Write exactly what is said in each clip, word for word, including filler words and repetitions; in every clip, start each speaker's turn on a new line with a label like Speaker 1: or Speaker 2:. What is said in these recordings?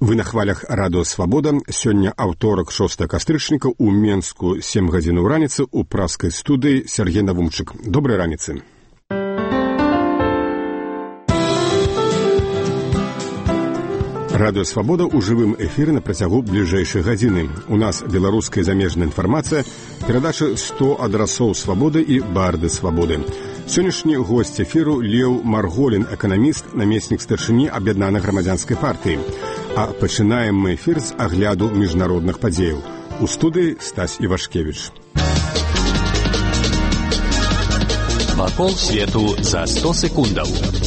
Speaker 1: Вы на хвалях радыё «Свабода». Сёння аўторак, шостага кастрычніка, у Менску сем гадзінаў раніцы, у праскай студыі Сергей Навумчык. Добрай раніцы. Радыё «Свабода» ў жывым эфіры на працягу бліжэйшай гадзіны. У нас беларуская і замежная інфармацыя, перадачы сто адрасоў свабоды і барды свабоды. Сённяшні госць эфіру Леў Марголін, эканаміст, намеснік старшыні Аб'яднанай грамадзянскай партыі. А пачынаем мы эфір з агляду міжнародных падзеяў. У студыі Стась Івашкевіч.
Speaker 2: Вакол свету за сто секундаў.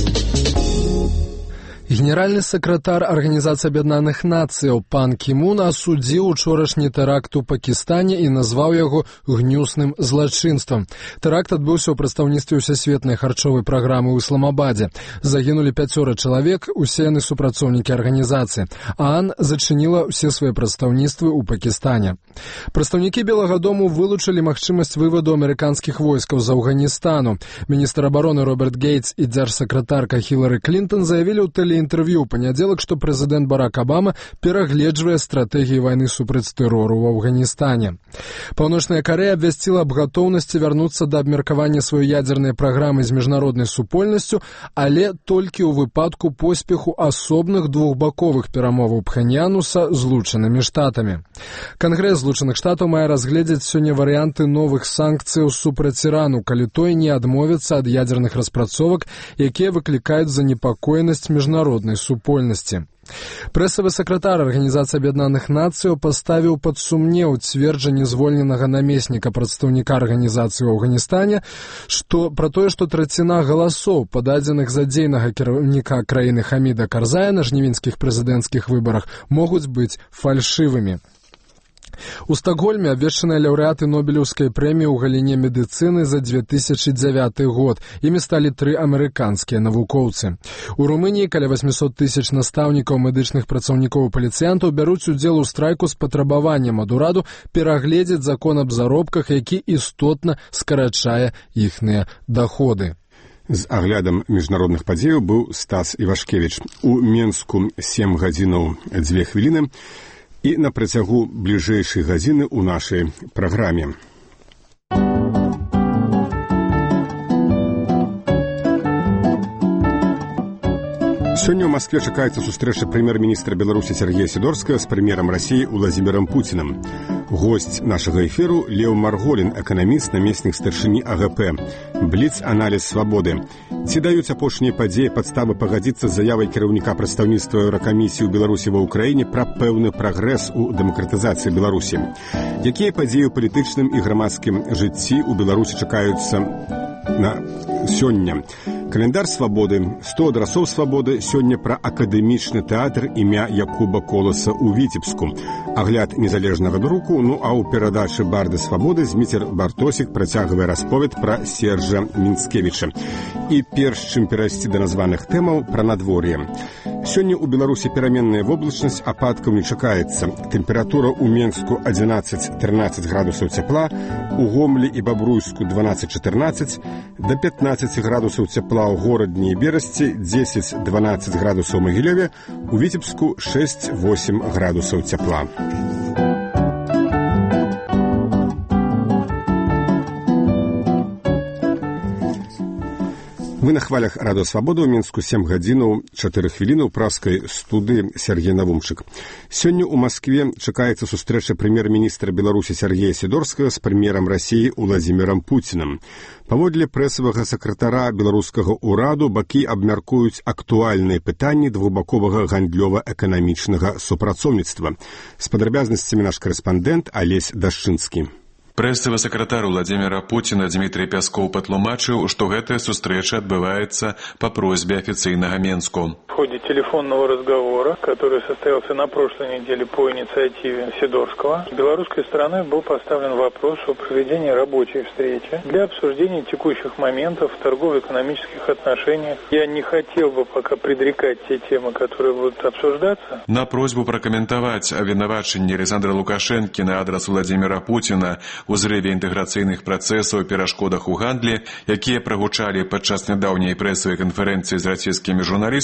Speaker 3: Генеральны сакратар Арганізацыі Аб'яднаных Нацыяў пан Кі Мун асудзіў учорашні тэракт у Пакістане і назваў яго гнюсным злачынствам. Тэракт адбыўся ў прадстаўніцтве Усесветнай харчовай праграмы ў Ісламабадзе. Загінулі пяцёра чалавек, усе яны супрацоўнікі арганізацыі. ААН зачыніла ўсе свае прадстаўніцтвы ў Пакістане. Прадстаўнікі Белага дому вылучылі магчымасць вываду амерыканскіх войскаў з Афганістану. Міністр абароны Роберт Гейтс і дзяржсакратарка Хілары Клінтон заявілі ў тэле інтэрв'ю ў панядзелак, што прэзідэнт Барак Абама перагледжвае стратэгіі вайны супраць тэрору ў Афганістане. Паўночная Карэя абвясціла аб гатоўнасці вярнуцца да абмеркавання сваёй ядзернай праграмы з міжнароднай супольнасцю, але толькі ў выпадку поспеху асобных двухбаковых перамоваў Пхеньяну са Злучанымі Штатамі. Кангрэс Злучаных Штатаў мае разгледзець сёння варыянты новых санкцыяў супраць Ірану, калі той не адмовіцца ад ядзерных распрацовак, якія выклікаюць занепакоенасць міжнароднай народнай супольнасці. Прэсавы сакратар Арганізацыі Аб'яднаных Нацыяў паставіў пад сумнеў цверджанне звольненага намесніка прадстаўніка арганізацыі ў Афганістане, што пра тое, што траціна галасоў, пададзеных за дзейнага кіраўніка краіны Хаміда Карзая на жнівеньскіх прэзідэнцкіх выбарах, могуць быць фальшывымі. У Стакгольме абвешчаныя лаўрэаты Нобелеўскай прэміі ў галіне медыцыны за две тысячы дзявяты год. Імі сталі тры амерыканскія навукоўцы. У Румыніі каля восьмісот тысяч настаўнікаў, медычных працаўнікоў і паліцыянтаў бяруць удзел у страйку з патрабаваннем ад ураду перагледзець закон аб заробках, які істотна скарачае іхныя даходы.
Speaker 1: З аглядам міжнародных падзеяў быў Стас Івашкевіч. У Менску сем гадзінаў дзве хвіліны. І на працягу бліжэйшай гадзіны ў нашай праграме. Сёння ў Маскве чакаецца сустрэча прэм'ер-міністра Беларусі Сергея Сідорскага з прэм'ерам Расіі Уладзімірам Пуцінам. Госць нашага эфіру Леў Марголін, эканаміст, намеснік старшыні А Гэ Пэ. Бліц-аналіз свабоды. Ці даюць апошнія падзеі падставы пагадзіцца з заявай кіраўніка прадстаўніцтва Еўракамісіі ў Беларусі ва ўкраіне пра пэўны прагрэс у дэмакратызацыі Беларусі? Якія падзеі ў палітычным і грамадскім жыцці ў Беларусі чакаюцца на сёння? Календар свабоды, сто адрасоў свабоды, сёння пра акадэмічны тэатр імя Якуба Коласа ў Віцебску. Агляд незалежнага друку, ну а ў перадачы барды свабоды Зміцер Бартосік працягвае расповед пра Сержа Мінскевіча. І перш чым перайсці да названых тэмаў, пра надвор'е. Сёння ў Беларусі пераменная воблачнасць, ападкаў не чакаецца. Тэмпература ў Менску адзінаццаць-трынаццаць градусаў цяпла, у Гомлі і Бабруйску дванаццаць-чатырнаццаць, да пятнаццаць градусаў цяпла ў горадні і Берасці, дзесяць-дванаццаць градусаў у Магілёве, у Віцебску шэсць-восем градусаў цяпла. Вы на хвалях радыё «Свабода», у Менску сем гадзінаў чатыры хвіліны, ў праскай студыі Сергей Навумчык. Сёння ў Маскве чакаецца сустрэча прэм'ер-міністра Беларусі Сергея Сідорскага з прэм'ерам Расіі Уладзімірам Пуцінам. Паводле прэсавага сакратара беларускага ўраду, бакі абмяркуюць актуальныя пытанні двухбаковага гандлёва-эканамічнага супрацоўніцтва. З падрабязнасцямі наш корэспандэнт Алесь Дашчынскі.
Speaker 4: Прэсавы сакратар Уладзіміра Пуціна Дмітрый Пяскоў патлумачыў, што гэтая сустрэча адбываецца па просьбе афіцыйнага Менску.
Speaker 5: В ходе телефонного разговора, который состоялся на прошлой неделе по инициативе Сидорского, белорусской стороной был поставлен вопрос о проведении рабочей встречи для обсуждения текущих моментов в торгово-экономических отношениях. Я не хотел бы пока предрекать те темы, которые будут обсуждаться.
Speaker 4: На просьбу прокомментовать обвинувачение Александра Лукашенко на адрес Владимира Путина у зрыве інтэграцыйных працэсаў і перашкодах у гандлі, якія прагучалі падчас нядаўняй прэсавай канферэнцыі з расійскімі журналістамі,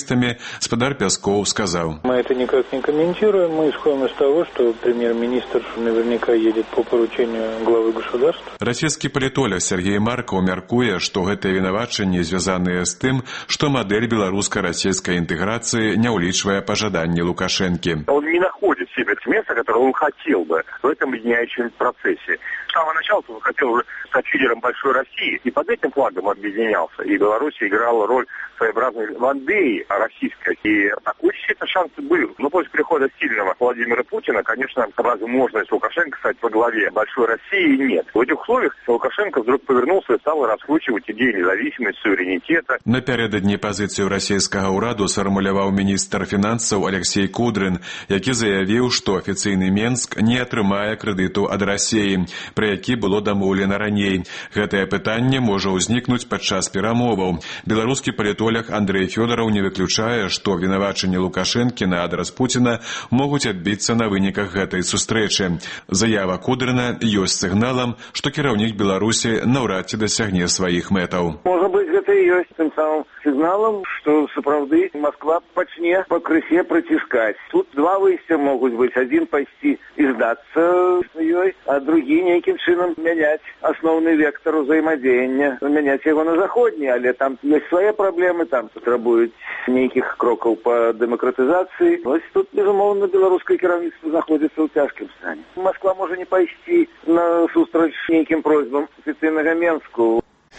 Speaker 4: спадар Пяскоў сказаў:
Speaker 5: Мы это никак не комментируем. Мы исходим из того, что премьер-министр наверняка едет по поручению главы государства.
Speaker 4: Расійскі палітолог Сергей Маркаў мяркуе, што гэтыя вінавачанні звязаныя з тым, што мадэль беларуска-расійскай интеграции не уличивая пожаданий Лукашенки.
Speaker 6: Он не находит себе места, которое он хотел бы в этом объединяющем процессе. С самого начала он хотел уже стать лидером большой России, и под этим флагом объединялся. И Беларусь играла роль своеобразной Вандеи российской. И такой действительно шанс был. Но после прихода сильного Владимира Путина, конечно, возможность Лукашенко стать во главе большой России нет. В этих условиях Лукашенко вдруг повернулся и стал раскручивать идеи независимости, суверенитета.
Speaker 4: Напярэдадні пазіцыю расійскага ўраду сфармуляваў міністр фінансаў Алексей Кудрин, які заявіў, што афіцыйны Менск не атрымае крэдыту ад Расіі, пра які было дамоўлена раней. Гэтае пытанне можа ўзнікнуць падчас перамоваў. Беларускі палітолог Андрей Фёдораў не выключае, што вінавачанні Лукашэнкі на адрас Пуціна могуць адбіцца на выніках гэтай сустрэчы. Заява Кудрина ёсць сігналам, што кіраўнік Беларусі наўрад ці дасягне сваіх мэтаў.
Speaker 6: Можа быць, гэта і ёсць тым самым сігналам, што сапраўды Москва пачне пакрысе прыціскаць. Тут два выйсця могуць быць. Адзін пайсці і здацца ёй, а другі нейкім чынам мяняць асноўны вектар узаемадзеяння, мяняць яго на заходні, але там ёсць свае праблемы, там патрабуюць нейкіх крокаў па дэмакратызацыі. Вось тут, безумоўна, беларускае кіраўніцтва знаходзіцца ў цяжкім стане. Москва можа не пайсці на сустрач нейкім просьбам афіцыйнага Менску.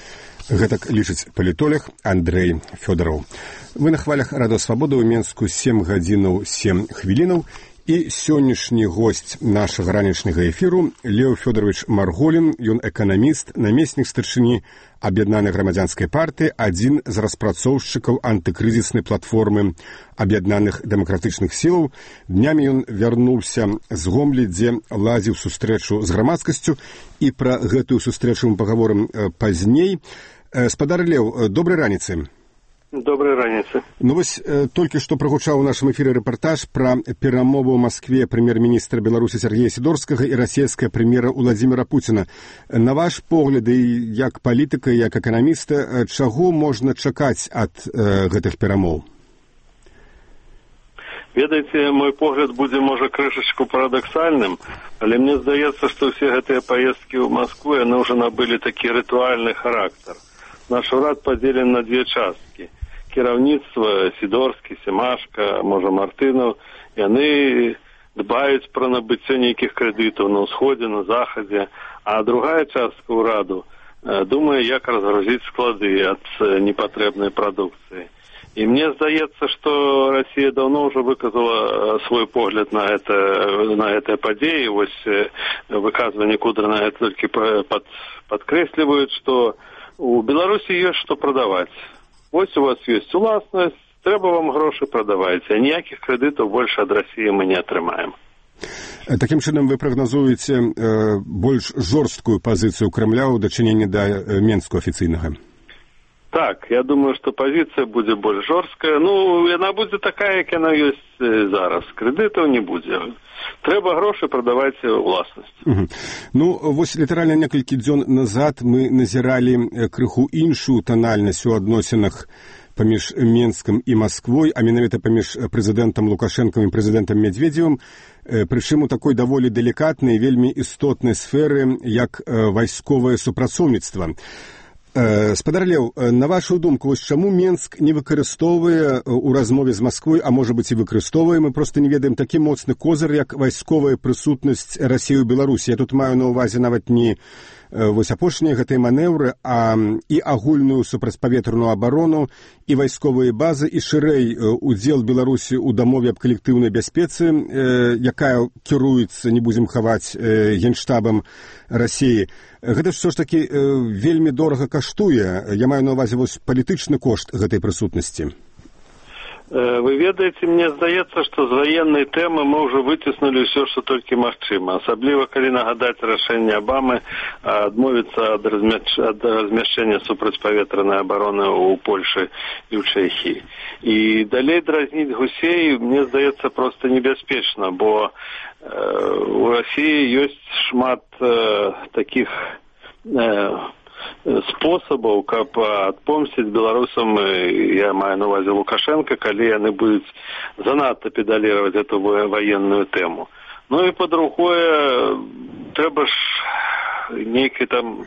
Speaker 1: Гэтак лічыць палітолог Андрей Фёдораў. Вы на хвалях Радыё Свабода ў Менску сем гадзінаў сем хвілінаў. І сённяшні госць нашага ранішняга эфіру Лео Фёдорович Марголін, ён эканаміст, намеснік старшыні Аб'яднанай грамадзянскай партыі, адзін з распрацоўшчыкаў антыкрызіснай платформы Аб'яднаных дэмакратычных сілаў. Днямі ён вярнуўся з Гомлі, дзе ладзіў сустрэчу з грамадскасцю, і пра гэтую сустрэчу мы пагаворым пазней. Спадар Леў, добрай раніцы.
Speaker 7: Доброй раніцы.
Speaker 1: Ну вось э, толькі што прагучаў у нашым эфіры рэпартаж пра перамову ў Маскве прэм'ер-міністра Беларусі Сергея Сідорскага і расійскага прэм'ера Владзіміра Пуціна. На ваш погляд, і як палітыка, як эканаміста, чаго можна чакаць ад э, гэтых перамоў?
Speaker 7: Ведаеце, мой погляд будзе, можа, крышачку парадаксальным, але мне здаецца, што ўсе гэтыя паездкі ў Маскву, яны ўжо набылі такі рытуальны характар. Наш урад падзелен на две часткі. Кіраўніцтва Сідорскі, Семашка, можа Мартынаў, яны дбаюць пра набыццё нейкіх крэдытаў на ўсходзе, на захадзе, а другая частка ўраду думае, як разгрузіць склады ад непатрэбнай прадукцыі. І мне здаецца, што Расія даўно ўжо выказала свой погляд на это, на гэтыя падзеі. Вось выказванне Кудрина гэта толькі пад, падкрэсліваюць, што у Беларусі ёсць што прадаваць. Вось у вас ёсць уласнасць, трэба вам грошы, прадавайце, а ніякіх крэдытаў больш ад Расіі мы не атрымаем.
Speaker 1: Такім чынам вы прагназуеце э, больш жорсткую пазіцыю Крамля ў дачыненні да э, Менску афіцыйнага?
Speaker 7: Так, я думаю, што пазіцыя будзе больш жорсткая. Ну, яна будзе такая, як яна ёсць зараз. Крэдытаў не будзе. Трэба грошы, прадавайце уласнасць.
Speaker 1: Угу. Ну, вось літаральна некалькі дзён назад мы назіралі крыху іншую танальнасць у адносінах паміж Менскам і Масквой, а менавіта паміж прэзідэнтам Лукашэнкам і прэзідэнтам Медведзевым, прычым у такой даволі далікатнай, вельмі істотнай сферы, як вайсковае супрацоўніцтва. Спадар Леў, на вашу думку, вось чаму Менск не выкарыстоўвае у размове з Масквой, а можа быць і выкарыстоўвае, мы проста не ведаем такі моцны козыр, як вайсковая прысутнасць Расіі ў Беларусі. Я тут маю на ўвазе нават не вось апошнія гэтыя манеўры, а і агульную супрацьпаветраную абарону, і вайсковыя базы, і шырэй удзел Беларусі ў дамове аб калектыўнай бяспецы, якая кіруецца, не будзем хаваць, генштабам Расіі. Гэта ўсё ж такі вельмі дорага каштуе. Я маю на ўвазе вось палітычны кошт гэтай прысутнасці.
Speaker 7: Вы ведаеце, мне здаецца, што з ваеннай тэмы мы ўжо выціснулі ўсё, што толькі магчыма. Асабліва, калі нагадаць рашэнне Абамы адмовіцца ад размяшчэння супрацьпаветранай абароны ў Польшы і ў Чэхіі. І далей дразніць гусей, мне здаецца, проста небяспечна, бо у Расіі ёсць шмат такіх спосабаў, каб адпомсціць беларусам, я маю на увазе Лукашенко, калі яны будуць занадта педалировать эту военную тему. Ну і па-другое, трэба ж нейкі там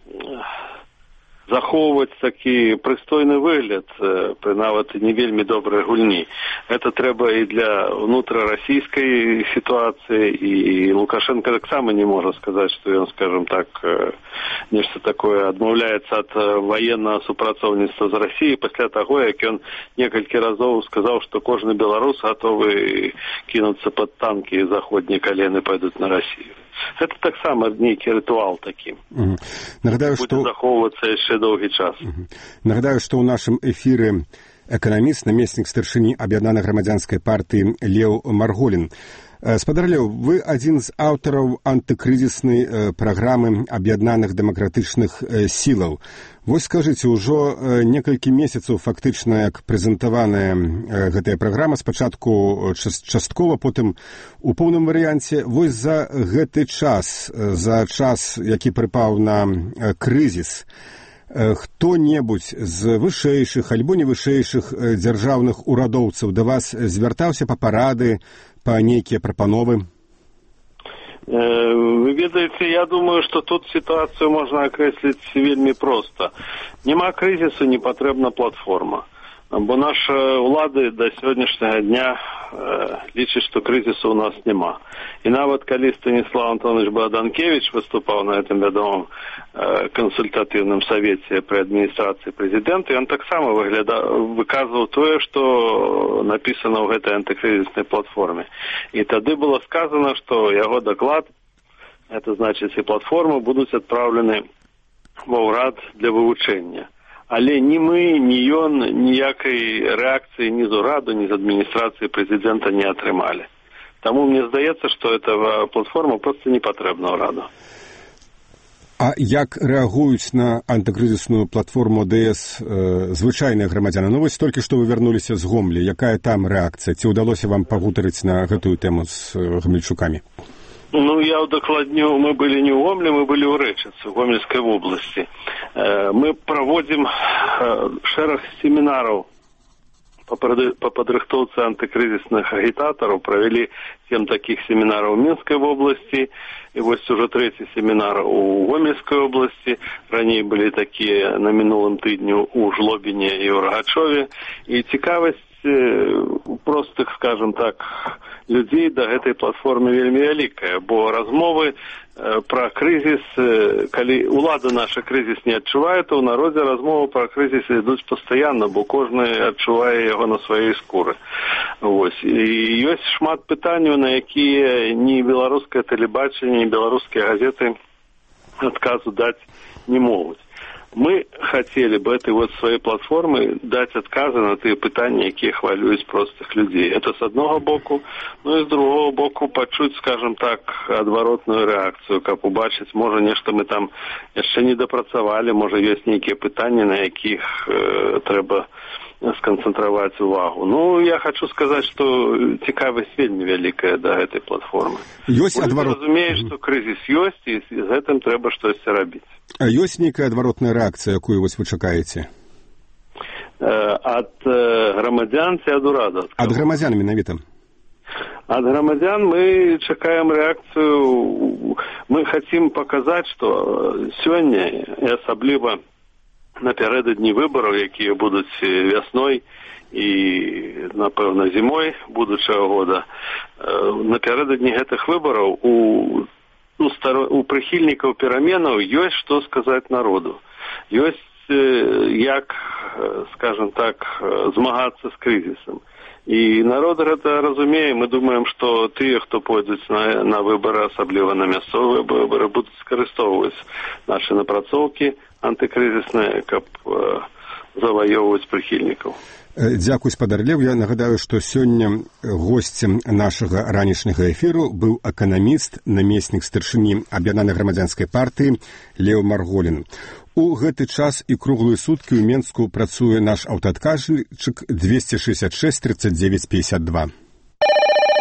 Speaker 7: захоўваць такі прыстойны выгляд пры нават не вельмі добрай гульні. Это трэба і для унутрарасійскай сітуацыі, і Лукашенко таксама не можа сказаць, што ён, скажем так, нешта такое адмаўляецца ад ваеннага супрацоўніцтва з Расіяй пасля таго, як ён некалькі разоў сказаў, што кожны беларус гатовы кінуцца пад танкі заходнія, калі яны пойдуць на Расію. Это таксама нейкі рытуал такі.
Speaker 1: Угу. Нагадаю,
Speaker 7: будзе
Speaker 1: што...
Speaker 7: захоўвацца яшчэ доўгі час.
Speaker 1: Угу. Нагадаю, што ў нашым эфіры эканаміст, намеснік старшыні аб'яднанай грамадзянскай партыі Леў Марголін. Спадар Леў, вы адзін з аўтараў антыкрызіснай праграмы аб'яднаных дэмакратычных сілаў. Вось скажыце, ужо некалькі месяцаў фактычна, як прэзентаваная гэтая праграма, спачатку часткова, потым у поўным варыянце. Вось за гэты час, за час, які прыпаў на крызіс, хто-небудзь з вышэйшых альбо не вышэйшых дзяржаўных урадоўцаў да вас звяртаўся па парады, па нейкія прапановы?
Speaker 7: Вы ведаеце, я думаю, што тут сітуацыю можна акрэсліць вельмі проста. Няма крызісу, не патрэбна платформа. Бо наша ўлады да сённяшняга дня э, лічыць, што крызісу ў нас няма. І нават калі Станіслав Антонович Богданкевич выступаў на гэтым вядомым э, кансультатыўным савеце пры адміністрацыі прэзідэнта, ён таксама выказваў тое, што напісана ў гэтай антыкрызіснай платформе. І тады было сказано, што яго даклад, это значыць і платформы, будуць адпраўлены ва ўрад для вывучэння. Але ні мы, ні ён ніякай рэакцыі ні з ураду, ні з адміністрацыі прэзідэнта не атрымалі. Таму мне здаецца, што эта платформа проста не патрэбна ўраду.
Speaker 1: А як рэагуюць на антыкрызісную платформу ДС э, звычайныя грамадзяны? Ну вось толькі што вы вярнуліся з Гомлі. Якая там рэакцыя? Ці ўдалося вам пагутарыць на гэтую тэму з гамельчукамі?
Speaker 7: Ну, я удакладню, мы были не ў Гомлі, мы были ў Рэчыцы, в Гомельской области. Мы проводим шэраг семінараў по падрыхтоўцы антыкрызісных агітатараў. Провели семь таких семінараў в Минской области, и вот уже третий семінар у Гомельской области. Ранее были такие на мінулым тыдню у Жлобине и у Рогачове. И цікавасць простых, скажем так, людзей да гэтай платформы вельмі вялікая, бо размовы э, пра крызіс, э, калі ўлада наша крызіс не адчувае, то ў народзе размовы пра крызіс ідуць пастаянна, бо кожны адчувае яго на сваёй скуры. Вось. І ёсць шмат пытанняў, на якія ні беларускае тэлебачанне, ні беларускія газеты адказу даць не могуць. Мы хотели бы этой вот своей платформы дать отказы на те пытания, якія хвалююць простых людей. Это с одного боку, ну и с другого боку почуть, скажем так, адваротную реакцию, каб убачыць, можа, нешта мы там яшчэ не дапрацавалі, можа, ёсць нейкія пытанні, на якіх э, трэба сканцэнтраваць увагу. Ну, я хочу сказаць, што цікавасць вельмі вялікая да гэтай платформы.
Speaker 1: Ёсць адварот...
Speaker 7: разумееш, што крызіс ёсць, і з гэтым трэба штосьці рабіць.
Speaker 1: А ёсць нейкая адваротная рэакцыя, якую вось вы чакаеце?
Speaker 7: Ад грамадзян ці ад урада?
Speaker 1: Ад грамадзян менавіта.
Speaker 7: Ад грамадзян мы чакаем рэакцыю. Мы хацім паказаць, што сёння, і асабліва напярэдадні выбараў, якія будуць вясной і, напэўна, зімой будучага года, напярэдадні гэтых выбараў у, у, старо, у прыхільнікаў пераменаў ёсць што сказаць народу. Ёсць як, скажем так, змагацца з крызісам. І народ гэта разумее. Мы думаем, што тыя, хто пойдуць на, на выбары, асабліва на мясцовыя выбары, будуць скарыстоўваць нашы напрацоўкі антыкрызісныя, каб э, заваёўваць прыхільнікаў.
Speaker 1: Дзякуй, спадар Леў. Я нагадаю, што сёння госцем нашага ранішняга эфіру быў эканаміст, намеснік старшыні аб'яднанай грамадзянскай партыі Леў Марголін. У гэты час і круглыя суткі ў Менску працуе наш аўтаадказчык двести шестьдесят шесть тридцать девять пятьдесят два.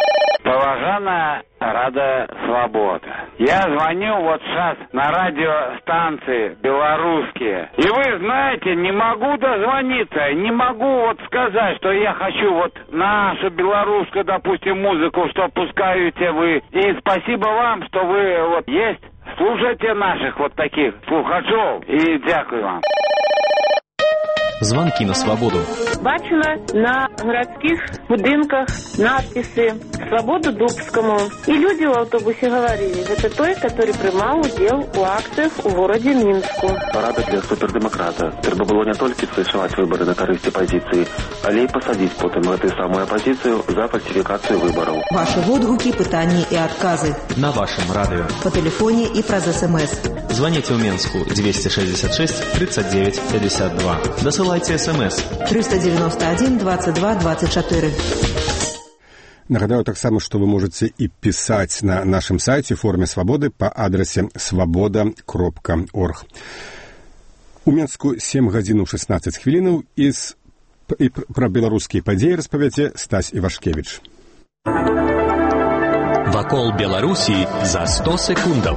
Speaker 8: Поважанная Рада Свобода. Я звоню вот сейчас на радиостанции белорусские. И вы знаете, не могу дозвониться, не могу вот сказать, что я хочу вот нашу белорусскую, допустим, музыку, что пускаете вы. И спасибо вам, что вы вот есть. Слушайте наших вот таких слухачов. И дякую вам.
Speaker 2: Звонки на свободу.
Speaker 9: Бачила на городских будинках надписи «Свободу Дубскому». И люди в автобусе говорили, это той, который принимал удел у акциях у городе Минску.
Speaker 10: Рада для супердемократа. Треба было не только фальшивать выборы на корысть оппозиции, але и посадить потом эту самую оппозицию за фальсификацию выборов.
Speaker 11: Ваши отгуки, пытания и отказы.
Speaker 2: На вашем радио.
Speaker 11: По телефоне и про СМС.
Speaker 2: Звоните в Минску двести шестьдесят шесть тридцать девять пятьдесят два. Досылайте СМС.
Speaker 11: триста девяносто один двадцать два двадцать четыре.
Speaker 1: Нагадаю таксама, што вы можаце і пісаць на нашым сайце форуме свабоды па адрасе свабода кропка орг. У Мінску сем гадзінаў шестнадцать хвілінаў і, з... і пра беларускія падзеі распавядзе Стась Івашкевіч.
Speaker 2: Вакол Беларусі за сто секундаў.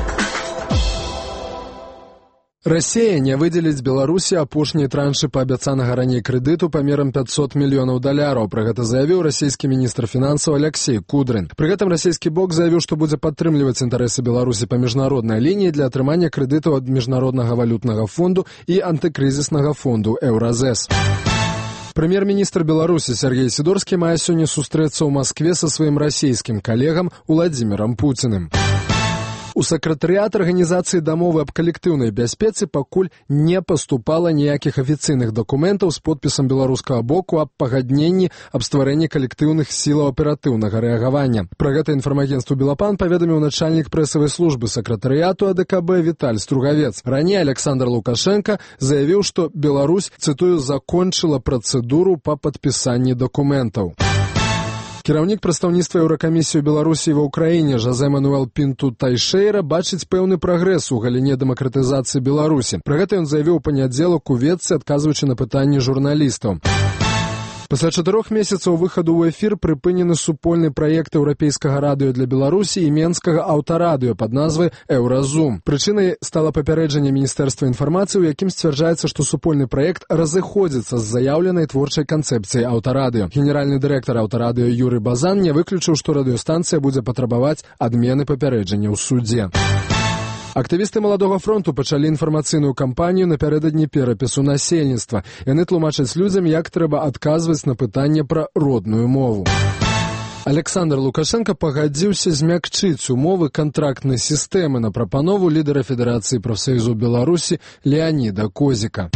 Speaker 3: Расія не выдзеліць Беларусі апошнія траншы паабяцанага раней крэдыту памерам пятьсот мільёнаў даляраў. Пра гэта заявіў расійскі міністр фінансаў Алексей Кудрин. Пры гэтым расійскі бок заявіў, што будзе падтрымліваць інтарэсы Беларусі па міжнароднай лініі для атрымання крэдытаў ад міжнароднага валютнага фонду і антыкрызіснага фонду Еўразэс. Прэм'ер-міністр Беларусі Сергей Сидорскі мае сёння сустрэцца ў Маскве са сваім расійскім калегам Уладзімірам Пуціным. У сакратарыят арганізацыі дамовы аб калектыўнай бяспецы пакуль не паступала ніякіх афіцыйных дакументаў з подпісам беларускага боку аб пагадненні аб стварэнні калектыўных сілаў аператыўнага рэагавання. Пра гэта інфармагенцтву «Белапан» паведаміў начальнік прэсавай службы сакратарыяту АДКБ Віталь Стругавец. Раней Александр Лукашенко заявіў, што Беларусь, цытую, закончыла працэдуру па падпісанні дакументаў. Кіраўнік прадстаўніцтва Еўракамісіі Беларусі ва ўкраіне Жозе Мануэл Пінту Тайшейра бачыць пэўны прагрэс у галіне дэмакратызацыі Беларусі. Пра гэта ён заявіў у панядзелак у Ветцы, адказваючы на пытанні журналістаў. Пасля чатырох месяцаў выхаду ў эфір прыпынены супольны праект еўрапейскага радыё для Беларусі і менскага аўтарадыё пад назвай «Еўразум». Прычынай стала папярэджанне Міністэрства інфармацыі, у якім сцвярджаецца, што супольны праект разыходзіцца з заяўленай творчай канцэпцыяй аўтарадыё. Генеральны дырэктар аўтарадыё Юры Базан не выключыў, што радыёстанцыя будзе патрабаваць адмены папярэджання ў судзе. Актывісты Маладога фронту пачалі інфармацыйную кампанію напярэдадні перапісу насельніцтва. Яны тлумачаць людзям, як трэба адказваць на пытанне пра родную мову. Александр Лукашенко пагадзіўся змякчыць умовы кантрактнай сістэмы на прапанову лідара Федэрацыі прафсаюзаў Беларусі Леаніда Козіка.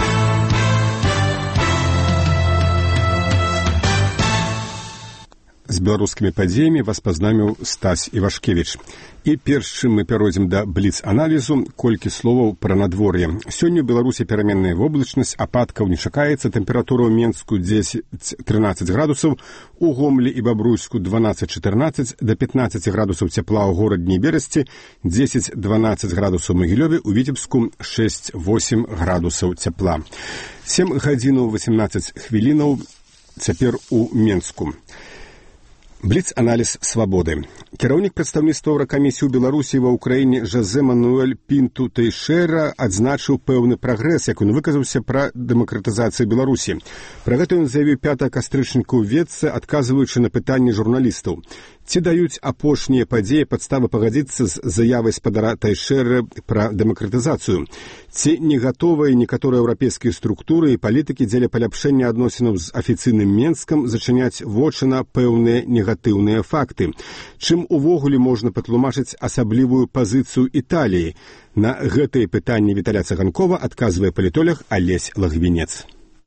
Speaker 1: З беларускімі падзеямі вас пазнаміў Стась Івашкевіч. І перш чым мы пяройдзем да бліц-аналізу, колькі словаў пра надвор'е. Сёння ў Беларусі пераменная воблачнасць, ападкаў не чакаецца, тэмпература ў Менску дзесяць-трынаццаць градусаў, у Гомлі і Бабруйску дванаццаць-чатырнаццаць, да пятнаццаць градусаў цяпла ў горадні Берасці, дзесяць-дванаццаць градусаў у Магілёве, у Віцебску шэсць-восем градусаў цяпла. сем гадзінаў восемнадцаць хвілінаў цяпер у Менску. Бліц-аналіз свабоды. Кіраўнік прадстаўніцтва Еўракамісіі ў Беларусі ва ўкраіне Жозе Мануэль Пінту Тайшейра адзначыў пэўны прагрэс, як ён выказаўся пра дэмакратызацыю Беларусі. Пра гэта ён заявіў пятага кастрычніка ў Ветцы, адказваючы на пытанні журналістаў. Ці даюць апошнія падзеі падставы пагадзіцца з заявай спадара Тайшейра пра дэмакратызацыю? Ці не гатовыя некаторыя еўрапейскія структуры і палітыкі дзеля паляпшэння адносінаў з афіцыйным Менскам зачыняць вочы на пэўныя негатыўныя факты? Чым увогуле можна патлумачыць асаблівую пазіцыю Італіі? На гэтыя пытанні Віталя Цаганкова адказвае палітолог Алесь Лагвінец.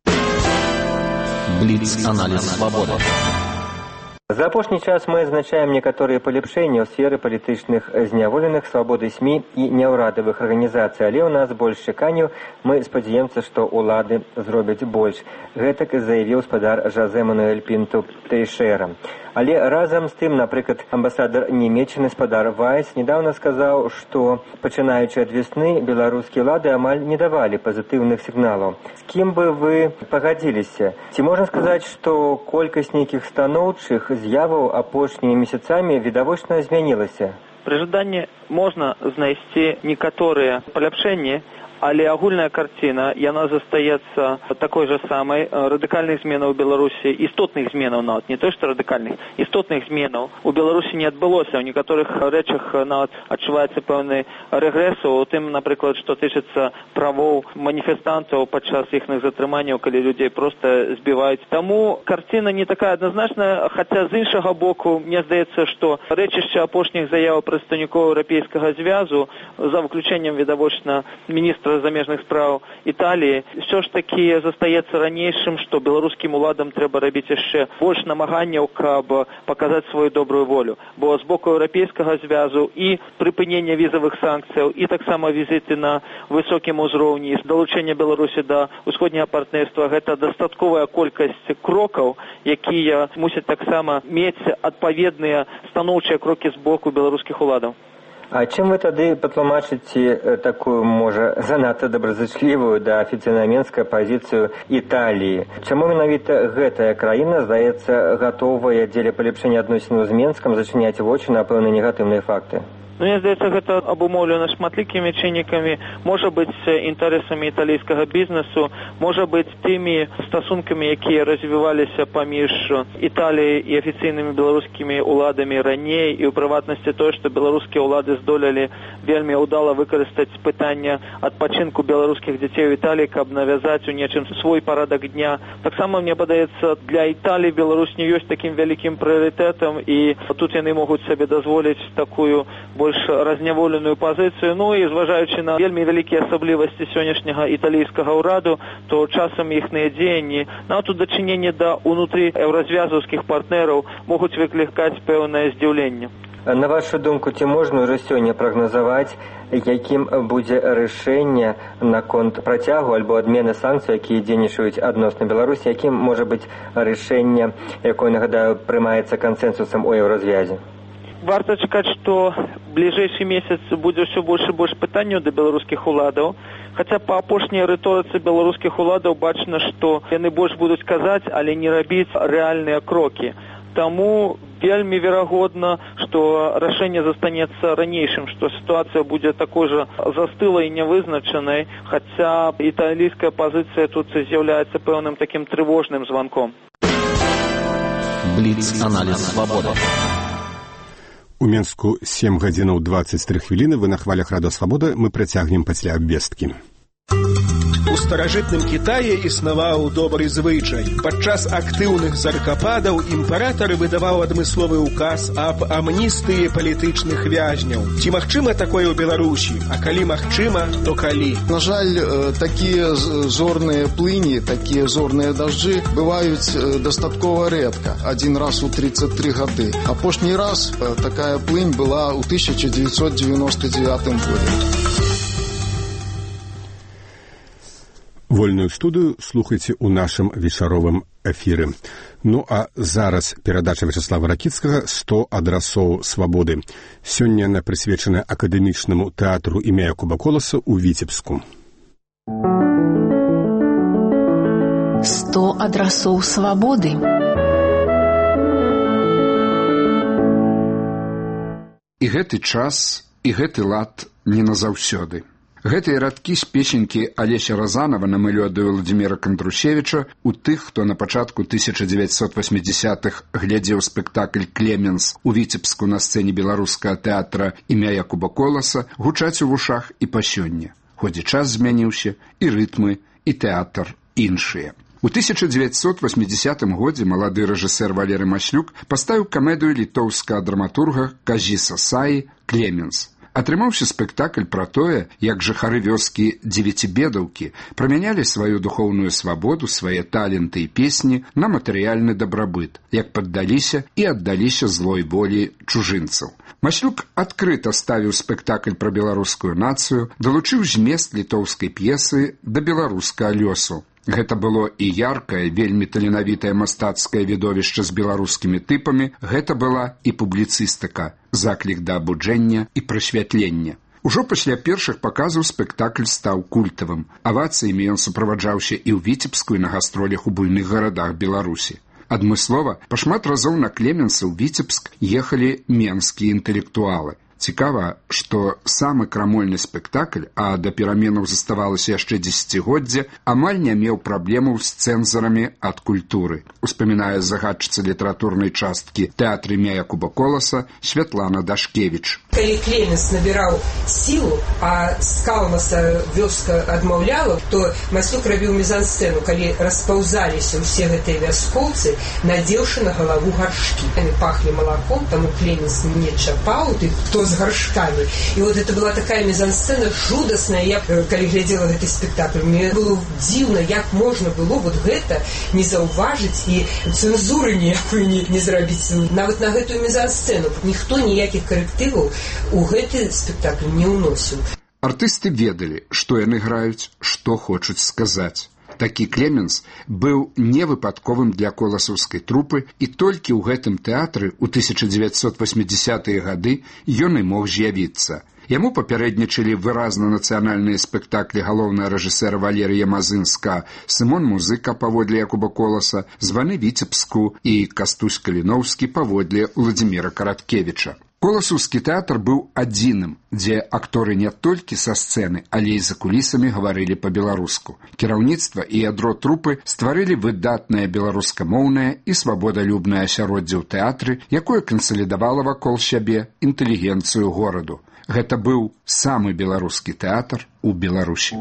Speaker 2: Бліц-аналіз свабоды.
Speaker 12: За апошні час мы адзначаем некаторыя паляпшэнні ў сферы палітычных зняволеных, свабоды СМІ і няўрадавых арганізацый, але ў нас больш чаканняў, мы спадзяёмся, што ўлады зробяць больш. Гэтак заявіў спадар Жозе Мануэль Пінту Тайшейра. Але разам з тым, напрыклад, амбасадар Нямецчыны спадар Вайс недавно сказаў, што, пачынаючы ад весны, беларускія ўлады амаль не давалі пазітыўных сігналаў. З кім бы вы пагадзіліся? Ці можна сказаць, што колькасць нейкіх станоўчых з'яваў апошнімі месяцамі відавочна змянілася.
Speaker 13: Пры жаданні можна знайсці некаторыя паляпшэнні, але агульная карціна, яна застаецца такой жа самай. Радыкальных зменаў у Беларусі, істотных зменаў нават, не то што радыкальных, істотных зменаў у Беларусі не адбылося. У некаторых рэчах нават адчуваецца пэўны рэгрэс, у тым, напрыклад, што тычыцца правоў маніфестантаў падчас іхных затрыманняў, калі людзей проста збіваюць. Таму карціна не такая адназначная, хаця з іншага боку, мне здаецца, што рэчышча апошніх заяў прадстаўнікоў Еўрапейскага звязу, за выключэннем відавочна міністра замежных справ Італіі, все ж таки застаецца ранейшым, што беларускім уладам трэба рабіць яшчэ больш намаганняў, каб паказаць сваю добрую волю. Бо з боку Еўрапейскага звязу і прыпынення візавых санкцыяў, і таксама візіты на высокім узроўні, далучэнне Беларусі да ўсходняга партнерства, гэта дастатковая колькасць крокаў, якія мусяць таксама мець адпаведныя станоўчыя крокі з боку беларускіх уладаў.
Speaker 12: А чым вы тады патлумачыце такую, можа, занадта добразычлівую да афіцыйна менскай пазіцыю Італіі? Чаму менавіта гэтая краіна, здаецца, гатовая дзеля палепшэння адносінаў з Менскам зачыняць вочы на пэўныя негатыўныя факты?
Speaker 13: Ну, мне здаецца, гэта абумоўлена шматлікімі чыннікамі, можа быць інтарэсамі італійскага бізнесу, можа быць тымі стасункамі, якія развіваліся паміж Італіяй і афіцыйнымі беларускімі ўладамі раней, і ў прыватнасці тое, што беларускія ўлады здолелі вельмі ўдала выкарыстаць пытанне адпачынку беларускіх дзяцей у Італіі, каб навязаць у нечым свой парадак дня. Таксама, мне падаецца, для Італіі Беларусь не ёсць такім вялікім прыярытэтам, і тут яны могуць сабе дазволіць такую больш разняволеную пазіцыю. Ну і зважаючы на вельмі вялікія асаблівасці сённяшняга італійскага ўраду, то часам іхныя дзеянні нават у дачыненні да ўнутры еўразвязаўскіх партнераў могуць выклікаць пэўнае здзіўленне.
Speaker 12: На вашу думку, ці можна ўжо сёння прагназаваць, якім будзе рашэнне наконт працягу альбо адмены санкцый, якія дзейнічаюць адносна Беларусі, якім можа быць рашэнне, якое, нагадаю, прымаецца кансэнсусам у еўразвязе?
Speaker 13: Варта чакаць, што бліжэйшы месяц будзе ўсё больш і больш пытанняў да беларускіх уладаў. Хаця па апошняй рыторыцы беларускіх уладаў бачна, што яны больш будуць казаць, але не рабіць рэальныя крокі. Таму вельмі верагодна, што рашэнне застанецца ранейшым, што сітуацыя будзе такой жа застылай і нявызначанай, хаця італійская пазіцыя тут з'яўляецца пэўным такім трывожным званком.
Speaker 2: Бліц-аналіз свабоды.
Speaker 1: У Менску сем гадзінаў дваццаць тры хвіліны. Вы на хвалях Радыё Свабода. Мы працягнем пасля абвесткі.
Speaker 14: У старажытным Кітаі існаваў добры звычай. Падчас актыўных заркападаў імператар выдаваў адмысловы ўказ аб амністыі палітычных вязняў. Ці магчыма такое ў Беларусі? А калі магчыма, то калі?
Speaker 15: На жаль, такія зорныя плыні, такія зорныя дажджы бываюць дастаткова рэдка, адзін раз у тридцать три гады. Апошні раз такая плынь была ў тысяча девятьсот девяносто девятом годзе.
Speaker 1: Вольную студыю слухайце ў нашым вечаровым эфіры. Ну а зараз перадача Вячеслава Ракіцкага «сто адрасоў свабоды». Сёння яна прысвечана акадэмічнаму тэатру імя Якуба Коласа ў Віцебску.
Speaker 16: «сто адрасоў свабоды».
Speaker 17: І гэты час, і гэты лад не назаўсёды. Гэтыя радкі з песенькі Алеся Разанова на мелодыю Владзіміра Кандрушевіча у тых, хто на пачатку тысяча девятьсот восьмидесятых глядзеў спектакль «Клеменс» у Віцебску на сцэне беларускага тэатра імя Якуба Коласа, гучаць у вушах і па сёння. Хоць і час змяніўся, і рытмы, і тэатр іншыя. У тысяча девятьсот восьмидесятым годзе малады рэжысэр Валерый Маслюк паставіў камедыю літоўскага драматурга Казіса Саі «Клеменс». Атрымаўся спектакль пра тое, як жыхары вёскі Дзевяцібедаўкі прамянялі сваю духоўную свабоду, свае таленты і песні на матэрыяльны дабрабыт, як паддаліся і аддаліся злой волі чужынцаў. Маслюк адкрыта ставіў спектакль пра беларускую нацыю, далучыў змест літоўскай п'есы да беларускага лёсу. Гэта было і яркае, вельмі таленавітае мастацкае відовішча з беларускімі тыпамі, гэта была і публіцыстыка, заклік да абуджэння і прасвятлення. Ужо пасля першых паказаў спектакль стаў культавым. Авацыямі ён суправаджаўся і ў Віцебску, і на гастролях у буйных гарадах Беларусі. Адмыслова пашмат разоў на Клеменса ў Віцебск ехалі менскія інтэлектуалы. Цікава, што самы крамольны спектакль, а да пераменаў заставалася яшчэ дзесяцігоддзе, амаль не меў праблемаў з цэнзарамі ад культуры. Успамінае загадчыца літаратурнай часткі тэатра імя Якуба Коласа Святлана Дашкевіч.
Speaker 18: Калі Клеменс набіраў сілу, а з Калмаса вёска адмаўляла, то Масюк рабіў мізансцэну, калі распаўзаліся ўсе гэтыя вяскоўцы, надзеўшы на галаву гаршкі. Яны пахлі малаком, таму Клеменс не чапаў, ты хто з гаршкамі. І вот это была такая мізансцэна жудасная. Я, калі глядзела гэты спектакль, мне было дзіўна, як можна было вот гэта не заўважыць і цэнзуры ніякую не, не зрабіць. Нават на гэтую мізансцэну ніхто ніякіх карэктываў у гэты спектакль не ўносіў.
Speaker 17: Артысты ведалі, што яны граюць, што хочуць сказаць. Такі Клеменс быў невыпадковым для коласаўскай трупы, і толькі ў гэтым тэатры ў тысяча дзевяцьсот васьмідзясятыя гады ён і мог з'явіцца. Яму папярэднічалі выразна нацыянальныя спектаклі галоўнага рэжысэра Валерыя Мазынска, Сымон Музыка паводле Якуба Коласа, Званы Віцебску і Кастусь Каліноўскі паводле Уладзіміра Караткевіча. Коласаўскі тэатр быў адзіным, дзе акторы не толькі са сцэны, але і за кулісамі гаварылі па-беларуску. Кіраўніцтва і ядро трупы стварылі выдатнае беларускамоўнае і свабодалюбнае асяроддзе ў тэатры, якое кансалідавала вакол сябе інтэлігенцыю гораду. Гэта быў самы беларускі тэатр у Беларусі.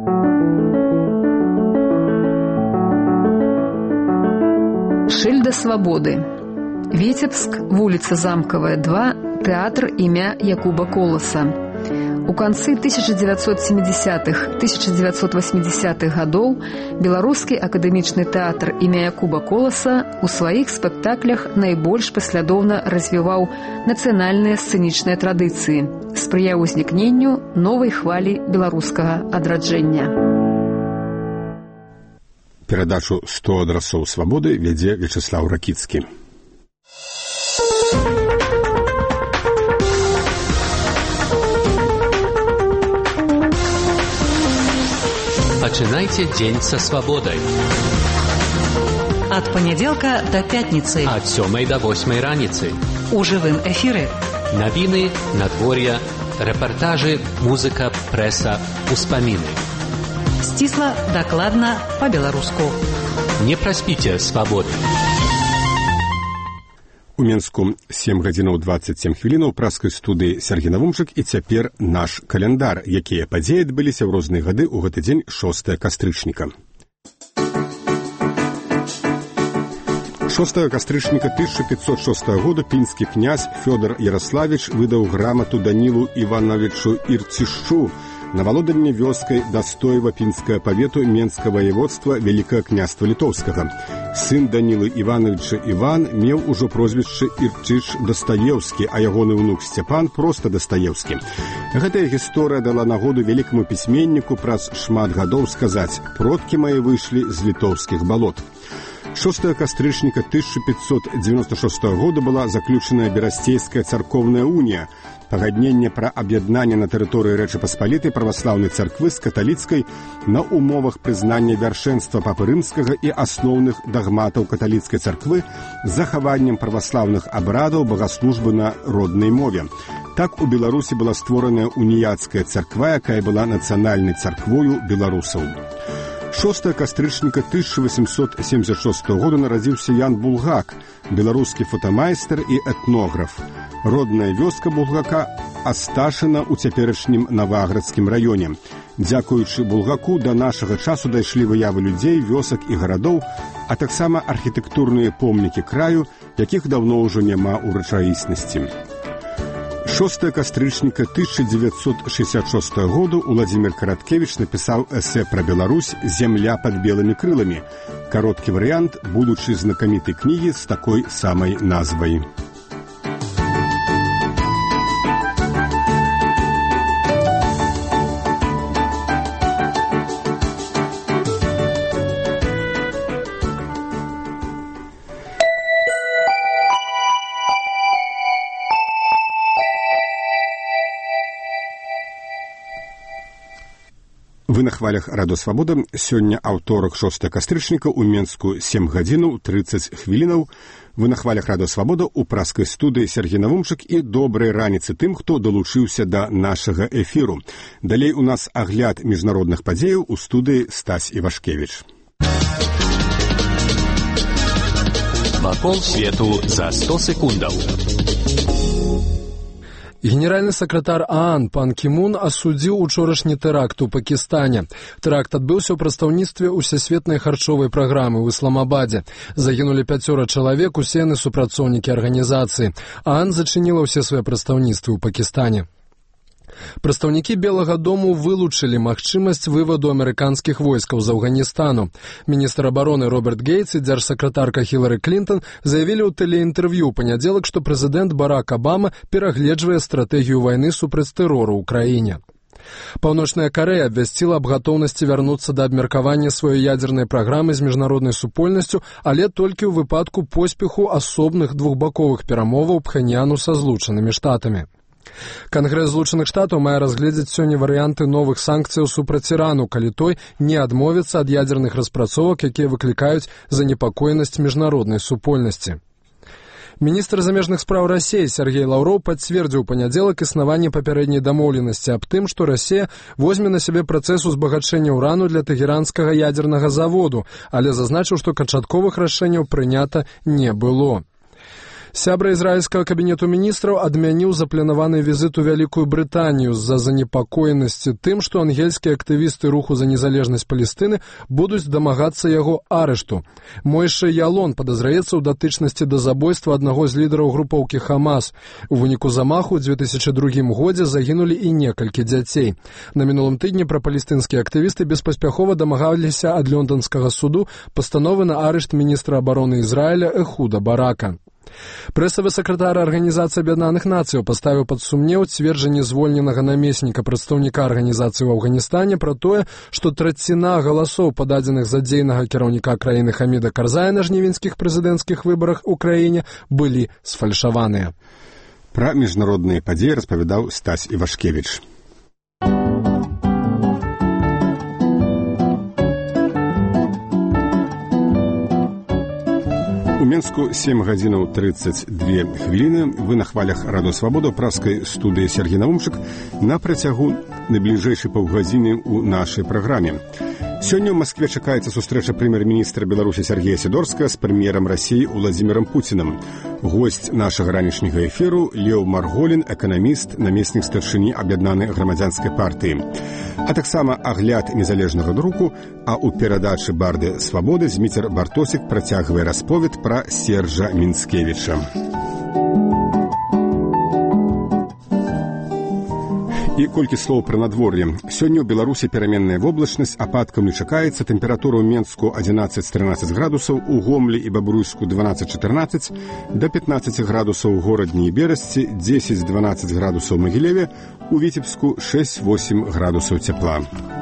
Speaker 19: Шыльда свабоды. Віцебск, вуліца Замкавая, два, тэатр імя Якуба Коласа. У канцы тысяча дзевяцьсот сямідзясятых - тысяча дзевяцьсот васьмідзясятых гадоў беларускі акадэмічны тэатр імя Якуба Коласа ў сваіх спектаклях найбольш паслядоўна развіваў нацыянальныя сцэнічныя традыцыі, спрыяў узнікненню новай хвалі беларускага адраджэння.
Speaker 1: Перадачу сто адрасоў свабоды вядзе Вячеслав Ракіцкі.
Speaker 20: Пачынайце дзень са свабодай.
Speaker 11: Ад панядзелка да пятніцы.
Speaker 20: Ад сёмай да восьмай раніцы.
Speaker 11: У жывым эфіры.
Speaker 20: Навіны, надвор'я, рэпартажы, музыка, прэса, успаміны.
Speaker 11: Сцісла, дакладна, па-беларуску.
Speaker 20: Не праспіце свабоды.
Speaker 1: У Менску сем гадзінаў дваццаць сем хвілінаў праскай студыі Сергей Навумчык, і цяпер наш каляндар, якія падзеі адбыліся ў розныя гады ў гэты дзень шостага кастрычніка. шостага кастрычніка тысяча пятьсот шостага года пінскі князь Фёдор Ярославіч выдаў грамату Данілу Івановичу Ірцішчу на валоданне вёскай Дастоева пінскага павету Менскага воеводства Вялікага княства Літоўскага. Сын Данілы Івановича Іван меў ужо прозвішча Ірчыч Дастаеўскі, а ягоны ўнук Сцяпан проста Дастаеўскі. Гэтая гісторыя дала нагоду вялікаму пісьменніку праз шмат гадоў сказаць: «Продкі мае выйшлі з літоўскіх балот». шостага кастрычніка тысяча пятьсот девяносто шестого года была заключена Берасцейская царковная унія, пагадненне пра аб'яднанне на тэрыторыі Рэчы Паспалітай праваслаўнай царквы з каталіцкай на умовах прызнання вяршэнства папы рымскага і асноўных дагматаў каталіцкай царквы з захаваннем праваслаўных абрадаў богаслужбы на роднай мове. Так у Беларусі была створаная уніяцкая царква, якая была нацыянальнай царквою беларусаў. шостага кастрычніка тысяча восемьсот семьдесят шестого года нарадзіўся Ян Булгак, беларускі фотамайстер і этнограф. Родная вёска Булгака Асташына ў цяперашнім Наваградскім раёне. Дзякуючы Булгаку да нашага часу дайшлі выявы людзей, вёсак і гарадоў, а таксама архітэктурныя помнікі краю, якіх даўно ўжо няма ў рэчаіснасці. шостага кастрычніка тысяча девятьсот шестьдесят шестого года Уладзімір Караткевіч напісаў эсэ пра Беларусь «Земля под белыми крылами». Кароткі варыянт будучай знакамітай кнігі з такой самай назвай. Вы Вы на хвалях радыёвабода. Сёння аўторак шостага кастрычніка ў Менску сем гадзінаў трыццаць хвілінаў. Вы на хвалях радыёвабода ў праскай студыі Сергей Навумчык і добрай раніцы тым, хто далучыўся да нашага эфіру. Далей у нас агляд міжнародных падзеяў у студыі Стась Івашкевіч.
Speaker 20: Вакол свету за сто секундаў.
Speaker 3: Генеральны сакратар ААН пан Кімун асудзіў учорашні тэракт у Пакістане. Тэракт адбыўся ў прадстаўніцтве ўсесветнай харчовай праграмы ў Ісламабадзе. Загінулі пяцёра чалавек, усе яны супрацоўнікі арганізацыі. ААН зачыніла ўсе свае прадстаўніцтвы ў Пакістане. Прадстаўнікі Белага дому вылучылі магчымасць вываду амерыканскіх войскаў з Афганістану. Міністр абароны Роберт Гейтс і дзяржсакратарка Хілары Клінтон заявілі ў тэлеінтэрв'ю ў панядзелак, што прэзідэнт Барак Абама перагледжвае стратэгію вайны супраць тэрору ў краіне. Паўночная Карэя абвясціла аб гатоўнасці вярнуцца да абмеркавання сваёй ядзернай праграмы з міжнароднай супольнасцю, але толькі ў выпадку поспеху асобных двухбаковых перамоваў Пхеньяну са Злучанымі Штатамі. Кангрэс Злучаных Штатаў мае разгледзець сёння варыянты новых санкцыяў супраць Ірану, калі той не адмовіцца ад ядзерных распрацовак, якія выклікаюць занепакоенасць міжнароднай супольнасці. Міністр замежных спраў Расіі Сергей Лаўроў пацвердзіў у панядзелак існаванне папярэдняй дамоўленасці аб тым, што Расія возьме на сябе працэс узбагачэння ўрану для тэгеранскага ядзернага заводу, але зазначыў, што канчатковых рашэнняў прынята не было. Сябра ізраільскага кабінету міністраў адмяніў запланаваны візіт у Вялікую Брытанію з-за занепакоенасці тым, што ангельскія актывісты руху за незалежнасць Палестыны будуць дамагацца яго арышту. Мойша Ялон падазраецца ў датычнасці да забойства аднаго з лідараў групоўкі Хамас. У выніку замаху ў дзве тысячы другім годзе загінулі і некалькі дзяцей. На мінулым тыдні прапалестынскія актывісты беспаспяхова дамагаліся ад лёнданскага суду пастановы на арышт міністра абароны Ізраіля Эхуда Барака. Прэсавы сакратар Арганізацыі Аб'яднаных Нацыяў паставіў пад сумнеў цверджанне звольненага намесніка прадстаўніка арганізацыі ў Афганістане пра тое, што траціна галасоў, пададзеных за дзейнага кіраўніка краіны Хаміда Карзая на жнівеньскіх прэзідэнцкіх выбарах у краіне, былі сфальшаваныя.
Speaker 1: Пра міжнародныя падзеі распавядаў Стась Івашкевіч. У Менску сем гадзінаў трыццаць две хвіліны. Вы на хвалях радыёвабода ў праскай студыі Сергей Навумчык на працягу найбліжэйшай паўгадзіны ў нашай праграме. Сёння ў Маскве чакаецца сустрэча прэм'ер-міністра Беларусі Сергея Сідорскага з прэм'ерам Расіі Уладзімірам Пуцінам. Госць нашага ранішняга эфіру Леў Марголін, эканаміст, намеснік старшыні Аб'яднанай грамадзянскай партыі. А таксама агляд незалежнага друку, а ў перадачы «Барды свабоды» Зміцер Бартосік працягвае расповед пра Сержа Мінскевіча. І колькі слоў пра надвор'е. Сёння ў Беларусі пераменная воблачнасць, ападкам не чакаецца, тэмпература ў Менску адзінаццаць-трынаццаць градусаў, у Гомлі і Бабруйску дванаццаць-чатырнаццаць, да пятнаццаць градусаў у горадні і Берасці, дзесяць-дванаццаць градусаў у Магілеве, у Віцебску шэсць-восем градусаў цяпла.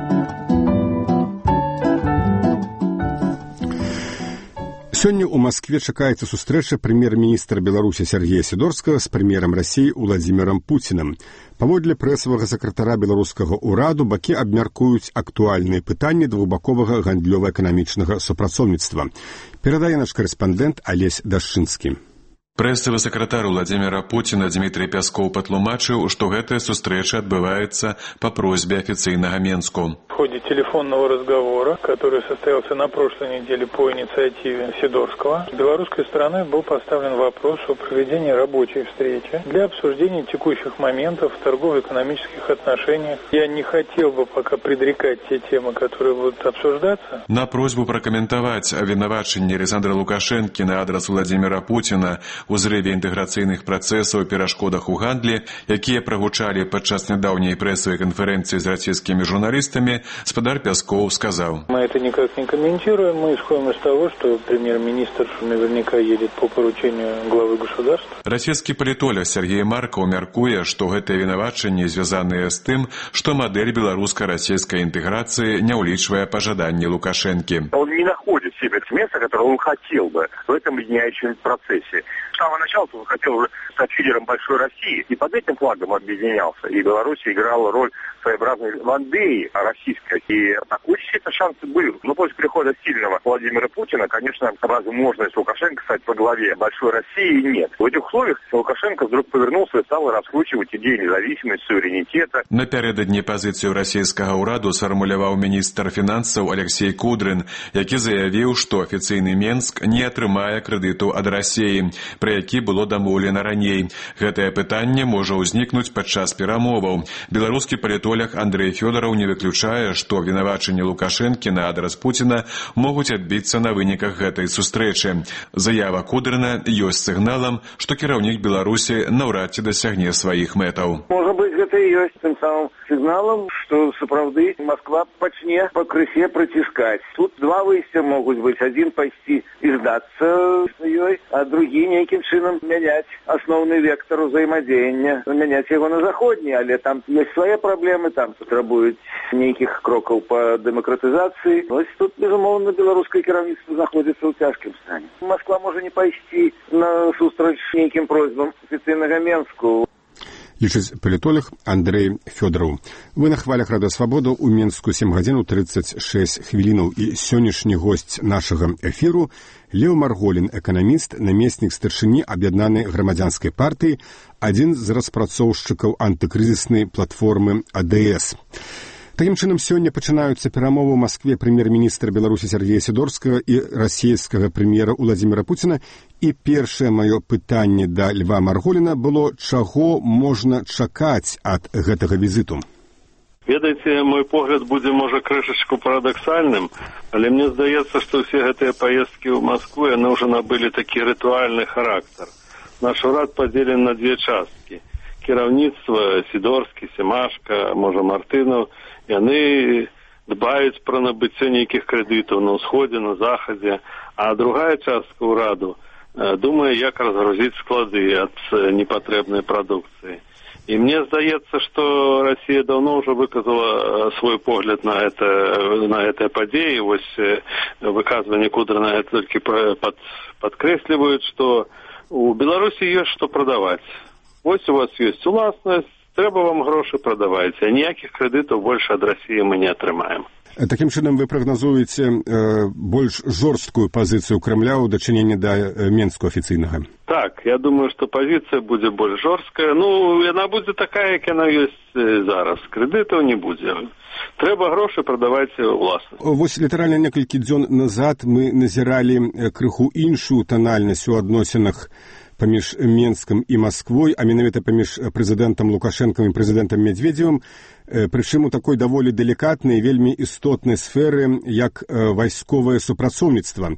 Speaker 1: Сёння ў Маскве чакаецца сустрэча прэм'ер-міністра Беларусі Сергея Сідорскага з прэм'ерам Расіі Уладзімірам Пуцінам. Паводле прэсавага сакратара беларускага ўраду бакі абмяркуюць актуальныя пытанні двухбаковага гандлёва-эканамічнага супрацоўніцтва. Перадае наш корэспандэнт Алесь Дашчынскі.
Speaker 4: Прэсавы сакратар Уладзіміра Пуціна Дмітрый Пяскоў патлумачыў, што гэтая сустрэча адбываецца па просьбе афіцыйнага Менску.
Speaker 5: В ходе телефонного разговора, который состоялся на прошлой неделе по инициативе Сидорского, с белорусской стороны был поставлен вопрос о проведении рабочей встречи для обсуждения текущих моментов в торгово-экономических отношениях. Я не хотел бы пока предрекать те темы, которые будут обсуждаться.
Speaker 4: На просьбу прокомментовать обвинувачение Александра Лукашенки на адрес Владимира Путина у зрыве інтэграцыйных працэсаў і перашкодах у гандлі, якія прагучалі падчас нядаўняй прэсавай канферэнцыі з расійскімі журналістамі, спадар Пяскоў сказаў.
Speaker 5: Мы это никак не комментируем. Мы исходим из того, что премьер-министр наверняка едет по поручению главы государства.
Speaker 4: Расійскі палітолог Сергей Маркаў мяркуе, што гэтыя вінавачанні звязаныя з тым, што мадэль беларуска-расійскай інтэграцыі не ўлічвае пажаданні Лукашэнкі.
Speaker 6: Он не находит себе места, которое он хотел бы в этом объединяющем процессе.
Speaker 21: с самого начала хотел уже стать лидером большой России, и под этим флагом объединялся. И Беларусь играла роль своеобразной Вандеи российской. И такой действительно шанс был. Но после прихода сильного Владимира Путина, конечно, возможность Лукашенко стать по главе большой России нет. В этих условиях Лукашенко вдруг повернулся и стал раскручивать идеи независимости, суверенитета.
Speaker 4: Напярэдадні пазіцыю расійскага ўраду сфармуляваў міністр фінансаў Алексей Кудрин, які заявіў, што афіцыйны Менск не атрымае крэдыту ад Расіі, пра які было дамоўлена раней. Гэтае пытанне можа ўзнікнуць падчас перамоваў. Беларускі палітолог Андрей Фёдораў не выключае, што вінавачанні Лукашэнкі на адрас Пуціна могуць адбіцца на выніках гэтай сустрэчы. Заява Кудрина ёсць сігналам, што кіраўнік Беларусі наўрад ці дасягне сваіх мэтаў.
Speaker 6: Можа быць, гэта і ёсць тым самым сігналам, што сапраўды Москва пачне пакрысе прыціскаць. Тут два выйсця могуць быць. Адзін пайсці і здацца ёй, а другі нейкім чынам мяняць асноўны вектар узаемадзеяння, мяняць яго на заходні, але там ёсць свае праблемы, там патрабуюць нейкіх крокаў па дэмакратызацыі. Вось тут, безумоўна, беларускае кіраўніцтва знаходзіцца ў цяжкім стане. Москва можа не пайсці на сустрач нейкім просьбам афіцыйнага Менску.
Speaker 1: Лічыць палітолог Андрей Фёдораў. Вы на хвалях Радыё Свабода ў Менску сем гадзін трыццаць шэсць хвілінаў. І сённяшні госць нашага эфіру Лео Марголін, эканаміст, намеснік старшыні аб'яднанай грамадзянскай партыі, адзін з распрацоўшчыкаў антыкрызіснай платформы А Дэ Эс. Такім чынам, сёння пачынаюцца перамовы ў Маскве прэм'ер-міністра Беларусі Сергея Сідорскага і расійскага прэм'ера Уладзіміра Пуціна. І першае маё пытанне да Льва Марголіна было, чаго можна чакаць ад гэтага візіту?
Speaker 7: Ведаеце, мой погляд будзе, можа, крышачку парадаксальным, але мне здаецца, што ўсе гэтыя паездкі ў Маскву, яны ўжо набылі такі рытуальны характар. Наш урад падзелен на дзве часткі. Кіраўніцтва Сідорскі, Семашка, можа, Мартынаў, яны дбаюць пра набыццё нейкіх крэдытаў на ўсходзе, на захадзе, а другая частка ўраду думае, як разгрузіць склады ад непатрэбнай прадукцыі. І мне здаецца, што Расія даўно ўжо выказала свой погляд на это, на гэтыя падзеі. Вось выказванне Кудрина гэта толькі пад, падкрэсліваюць, што у Беларусі ёсць што прадаваць. Вось у вас ёсць уласнасць, трэба вам грошы прадаваць, а ніякіх крэдытаў больш ад Расіі мы не атрымаем.
Speaker 1: Такім чынам вы прагназуеце э, больш жорсткую пазіцыю Крамля ў дачыненні да э, Менску афіцыйнага?
Speaker 7: Так, я думаю, што пазіцыя будзе больш жорсткая. Ну, яна будзе такая, як яна ёсць зараз. Крэдытаў не будзе. Трэба грошы прадаваць уласна.
Speaker 1: Вось літаральна некалькі дзён назад мы назіралі крыху іншую танальнасць у адносінах паміж Менскам і Масквой, а менавіта паміж прэзідэнтам Лукашэнкам і прэзідэнтам Медведзевым, прычым у такой даволі дэлікатнай, вельмі істотнай сферы, як вайсковае супрацоўніцтва.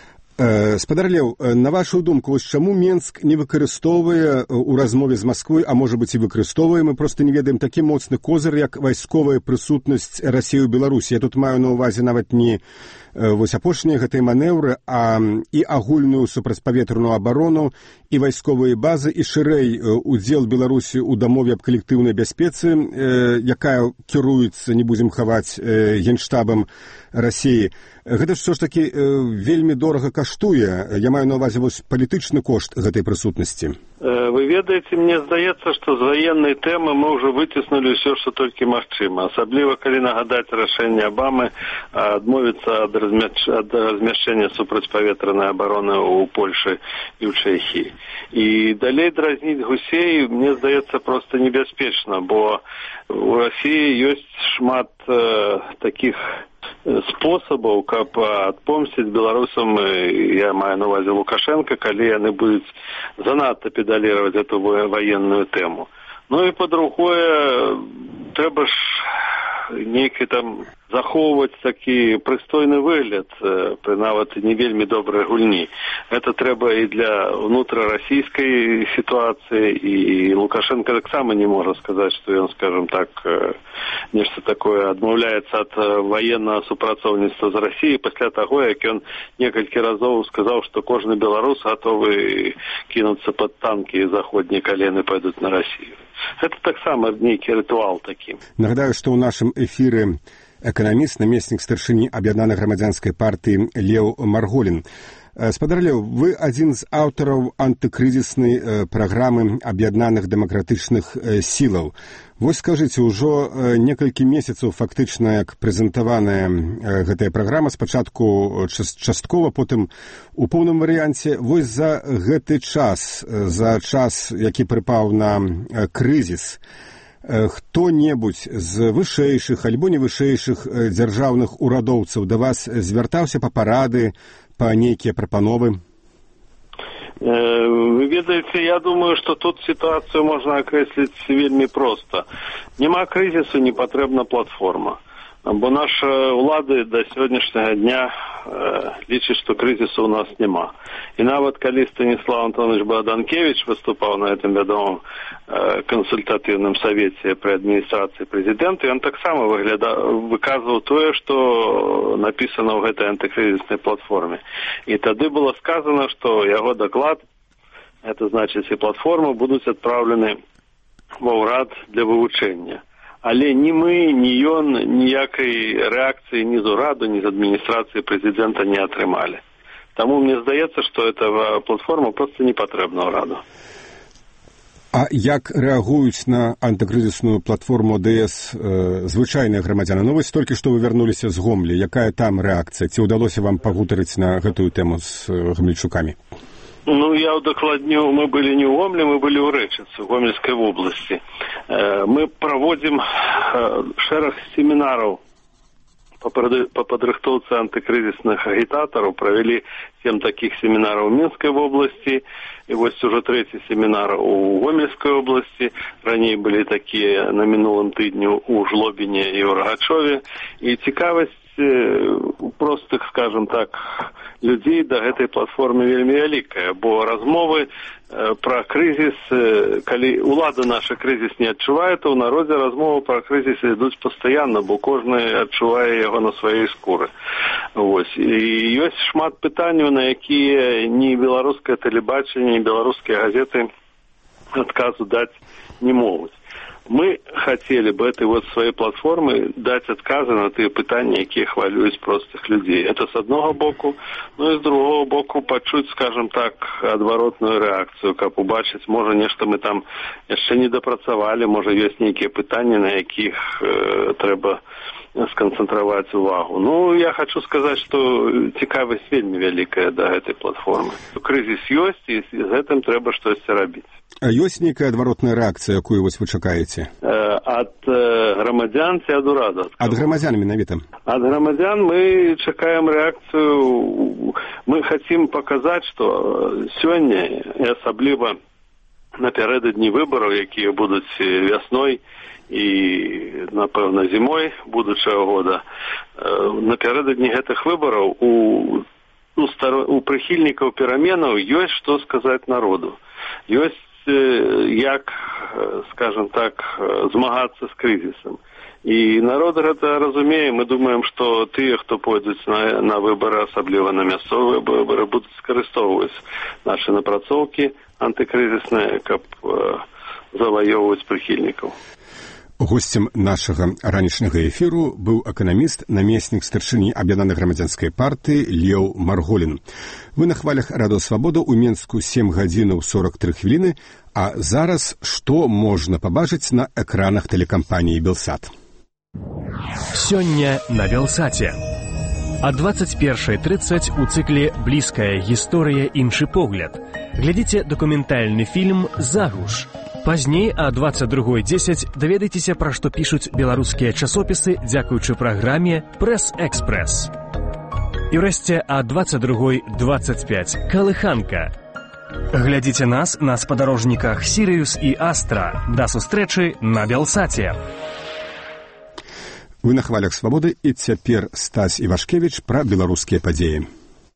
Speaker 1: Спадар Леў, на вашу думку, вось чаму Менск не выкарыстоўвае ў размове з Масквой, а можа быць і выкарыстоўвае, мы проста не ведаем такі моцны козыр, як вайсковая прысутнасць Расіі ў Беларусі. Я тут маю на ўвазе нават не вось апошнія гэтыя манеўры, а і агульную супрацьпаветраную абарону, і вайсковыя базы, і шырэй удзел Беларусі ў дамове аб калектыўнай бяспецы, якая кіруецца, не будзем хаваць, генштабам Расіі. Гэта ж ж такі вельмі дорага каштуе. Я маю на ўвазе вось палітычны кошт гэтай прысутнасці.
Speaker 7: Вы ведаеце, мне здаецца, што з ваеннай тэмы мы ўжо выціснулі ўсё, што толькі магчыма. Асабліва, калі нагадаць рашэнне Абамы адмовіцца ад размяшчэння супрацьпаветранай абароны ў Польшы і ў Чэхіі. І далей дразніць гусей, мне здаецца, проста небяспечна, бо у Расіі ёсць шмат э, такіх спосабаў, каб адпомсціць беларусам, я маю на ўвазе Лукашенко, калі яны будуць занадта педалировать эту военную тему. Ну и по-другое, трэба ж нейкі там захоўваць такі прыстойны выгляд пры нават не вельмі добрай гульні. Это трэба і для унутрарасійскай сітуацыі, і Лукашенко таксама не можа сказаць, што ён, скажем так, нешта такое адмаўляецца ад ваеннага супрацоўніцтва з Расіяй пасля таго, як ён некалькі разоў сказаў, што кожны беларус гатовы кінуцца пад танкі заходнія, калі яны пойдуць на Расію. Гэта таксама нейкі рытуал такі.
Speaker 1: Нагадаю, што ў нашым эфіры эканаміст, намеснік старшыні аб'яднанай грамадзянскай партыі Леў Марголін. Спадар Леў, вы адзін з аўтараў антыкрызіснай праграмы аб'яднаных дэмакратычных сілаў. Вось скажыце, ужо некалькі месяцаў фактычна, як прэзентаваная гэтая праграма, спачатку часткова, потым у поўным варыянце. Вось за гэты час, за час, які прыпаў на крызіс, хто-небудзь з вышэйшых альбо не вышэйшых дзяржаўных урадоўцаў да вас звяртаўся па парады, па нейкія прапановы?
Speaker 7: Вы ведаеце, я думаю, што тут сітуацыю можна акрэсліць вельмі проста. Няма крызісу, не патрэбна платформа. Бо наша ўлады да сённяшняга дня э, лічыць, што крызісу ў нас няма. І нават калі Станіслав Антонович Богданкевич выступаў на гэтым вядомым э, кансультатыўным савеце пры адміністрацыі прэзідэнта, ён таксама выказваў тое, што напісана ў гэтай антыкрызіснай платформе. І тады было сказана, што яго даклад, это значыць і платформа, будуць адпраўлены ва ўрад для вывучэння. Але ні мы, ні ён ніякай рэакцыі ні з ураду, ні з адміністрацыі прэзідэнта не атрымалі. Таму мне здаецца, што эта платформа проста не патрэбна ўраду.
Speaker 1: А як рэагуюць на антыкрызісную платформу АДС э, звычайныя грамадзяны? Ну, вось толькі што вы вярнуліся з Гомлі. Якая там рэакцыя? Ці ўдалося вам пагутарыць на гэтую тэму з э, гамельчукамі?
Speaker 7: Ну, я удакладню, мы были не в Гомле, мы были у Рэчыцы, в Гомельской области. Мы проводим шэраг семинаров по подрыхтовке антикризисных агитаторов. Провели семь таких семинаров в Минской области, и вот уже третий семинар у Гомельской области. Ранее были такие на минулом тыдню у Жлобине и у Рогачеве. И цікавость простых, скажем так, людей да гэтай платформы вельмі вялікая, бо размовы э, пра крызіс, э, калі улада наша крызіс не адчувае, то ў народзе размовы пра крызіс ідуць пастаянна, бо кожны адчувае яго на сваёй скуры. Вось. І ёсць шмат пытанняў, на якія ні беларускае тэлебачанне, ні беларускія газеты адказу даць не могуць. Мы хотели бы этой вот своей платформы дать отказы на те пытания, якія хвалююць простых людей. Это с одного боку, ну и с другого боку почуть, скажем так, адваротную реакцию, каб убачыць, можа, нешта мы там яшчэ не дапрацавалі, можа, ёсць нейкія пытанні, на якіх э, трэба сконцентровать увагу. Ну, я хочу сказать, что цікавасць вельмі вялікая да гэтай платформы. Крызіс ёсць, і з гэтым трэба штосьці рабіць.
Speaker 1: А ёсць нейкая адваротная рэакцыя, якую вось вы чакаеце?
Speaker 7: Э, ад э, грамадзян ці ад урада?
Speaker 1: Ад грамадзян менавіта.
Speaker 7: Ад грамадзян мы чакаем рэакцыю. Мы хотим показать, что сёння, і асабліва напярэдадні выбараў, якія будуць вясной і, напэўна, зімой будучага года, напярэдадні гэтых выбараў у, у, стар... у прыхільнікаў пераменаў ёсць што сказаць народу. Ёсць як, скажем так, змагацца з крызісам. І народ гэта разумее. Мы думаем, што тыя, хто пойдуць на, на выбары, асабліва на мясцовыя выбары, будуць скарыстоўваць нашы напрацоўкі антыкрызісныя, каб э, заваёўваць прыхільнікаў.
Speaker 1: Госцем нашага ранішняга эфіру быў эканаміст, намеснік старшыні аб'яднанай грамадзянскай партыі Леў Марголін. Вы на хвалях Радыё Свабода ў Менску сем гадзінаў сорок тры хвіліны, а зараз што можна пабачыць на экранах тэлекампаніі «Белсат».
Speaker 8: Сёння на «Белсаце». А двадцать першай тридцать у цыкле «Блізкая гісторыя. Іншы погляд». Глядзіце дакументальны фільм «Загуш». Пазней а двадцать другой десять даведайцеся, пра што пішуць беларускія часопісы дзякуючы праграме «Прэс-экспрэс». І ўрэшце а двадцать другой двадцать пять «Калыханка». Глядзіце нас на спадарожніках «Сірыюс» і «Астра». Да сустрэчы на «Белсаце».
Speaker 1: Вы на хвалях Свабоды, і цяпер Стась Івашкевіч пра беларускія падзеі.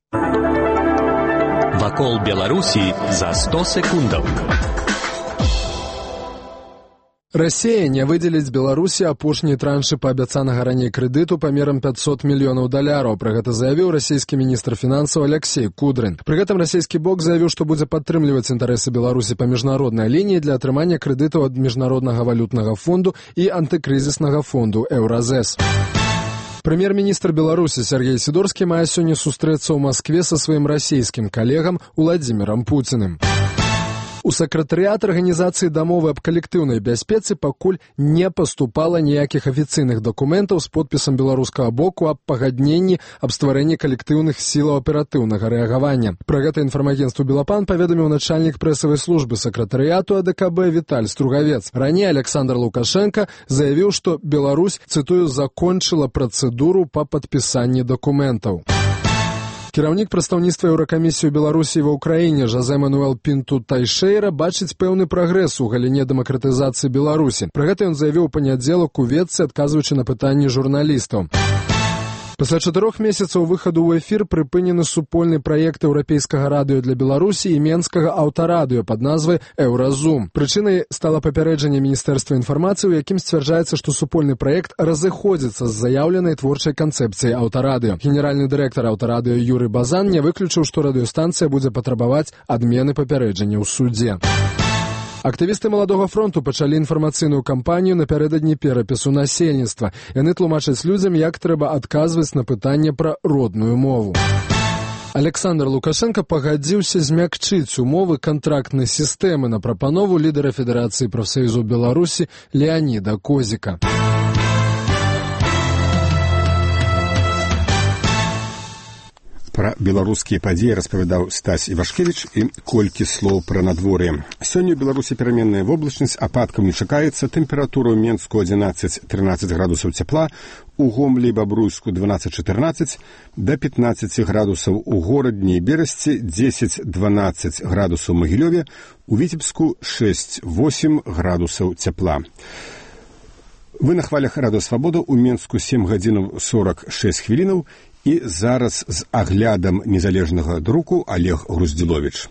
Speaker 20: Вакол Беларусі за сто секундаў.
Speaker 3: Расія не выдзеліць Беларусі апошнія траншы паабяцанага раней крэдыту памерам пятьсот мільёнаў даляраў. Пра гэта заявіў расійскі міністр фінансаў Алексей Кудрин. Пры гэтым расійскі бок заявіў, што будзе падтрымліваць інтарэсы Беларусі па міжнароднай лініі для атрымання крэдытаў ад міжнароднага валютнага фонду і антыкрызіснага фонду «Еўразэс». Прэм'ер-міністр Беларусі Сергей Сидорскі мае сёння сустрэцца ў Маскве са сваім расійскім калегам Уладзімірам Пуціным. У сакратарыят арганізацыі дамовы аб калектыўнай бяспецы пакуль не паступала ніякіх афіцыйных дакументаў з подпісам беларускага боку аб пагадненні аб стварэнні калектыўных сілаў аператыўнага рэагавання. Пра гэта інфармагенцтву «Белапан» паведаміў начальнік прэсавай службы сакратарыяту АДКБ Віталь Стругавец. Раней Александр Лукашенко заявіў, што Беларусь, цытую, закончыла працэдуру па падпісанні дакументаў. Кіраўнік прадстаўніцтва Еўракамісіі ў Беларусі ва ўкраіне Жозе Мануэл Пінту Тайшейра бачыць пэўны прагрэс у галіне дэмакратызацыі Беларусі. Пра гэта ён заявіў у панядзелак у Ветцы, адказваючы на пытанні журналістаў. Пасля чатырох месяцаў выхаду ў эфір прыпынены супольны праект еўрапейскага радыё для Беларусі і менскага аўтарадыё пад назвай «Еўразум». Прычынай стала папярэджанне Міністэрства інфармацыі, у якім сцвярджаецца, што супольны праект разыходзіцца з заяўленай творчай канцэпцыяй аўтарадыё. Генеральны дырэктар аўтарадыё Юры Базан не выключыў, што радыёстанцыя будзе патрабаваць адмены папярэджання ў судзе. Актывісты Маладога фронту пачалі інфармацыйную кампанію напярэдадні перапісу насельніцтва. Яны тлумачаць людзям, як трэба адказваць на пытанне пра родную мову. Александр Лукашенко пагадзіўся змякчыць умовы кантрактнай сістэмы на прапанову лідара Федэрацыі прафсаюзаў Беларусі Леаніда Козіка.
Speaker 1: Пра беларускія падзеі распавядаў Стась Івашкевіч і колькі слоў пра надвор'е. Сёння ў Беларусі пераменная воблачнасць, ападкаў не чакаецца, тэмпература ў Менску адзінаццаць-трынаццаць градусаў цяпла, у Гомлі і Бабруйску дванаццаць-чатырнаццаць, да пятнаццаць градусаў у горадні і Берасці, дзесяць-дванаццаць градусаў у Магілёве, у Віцебску шэсць-восем градусаў цяпла. Вы на хвалях Радыё Свабода, у Менску сем гадзінаў сорак шэсць хвілінаў. І зараз з аглядам незалежнага друку Олег Груздзіловіч.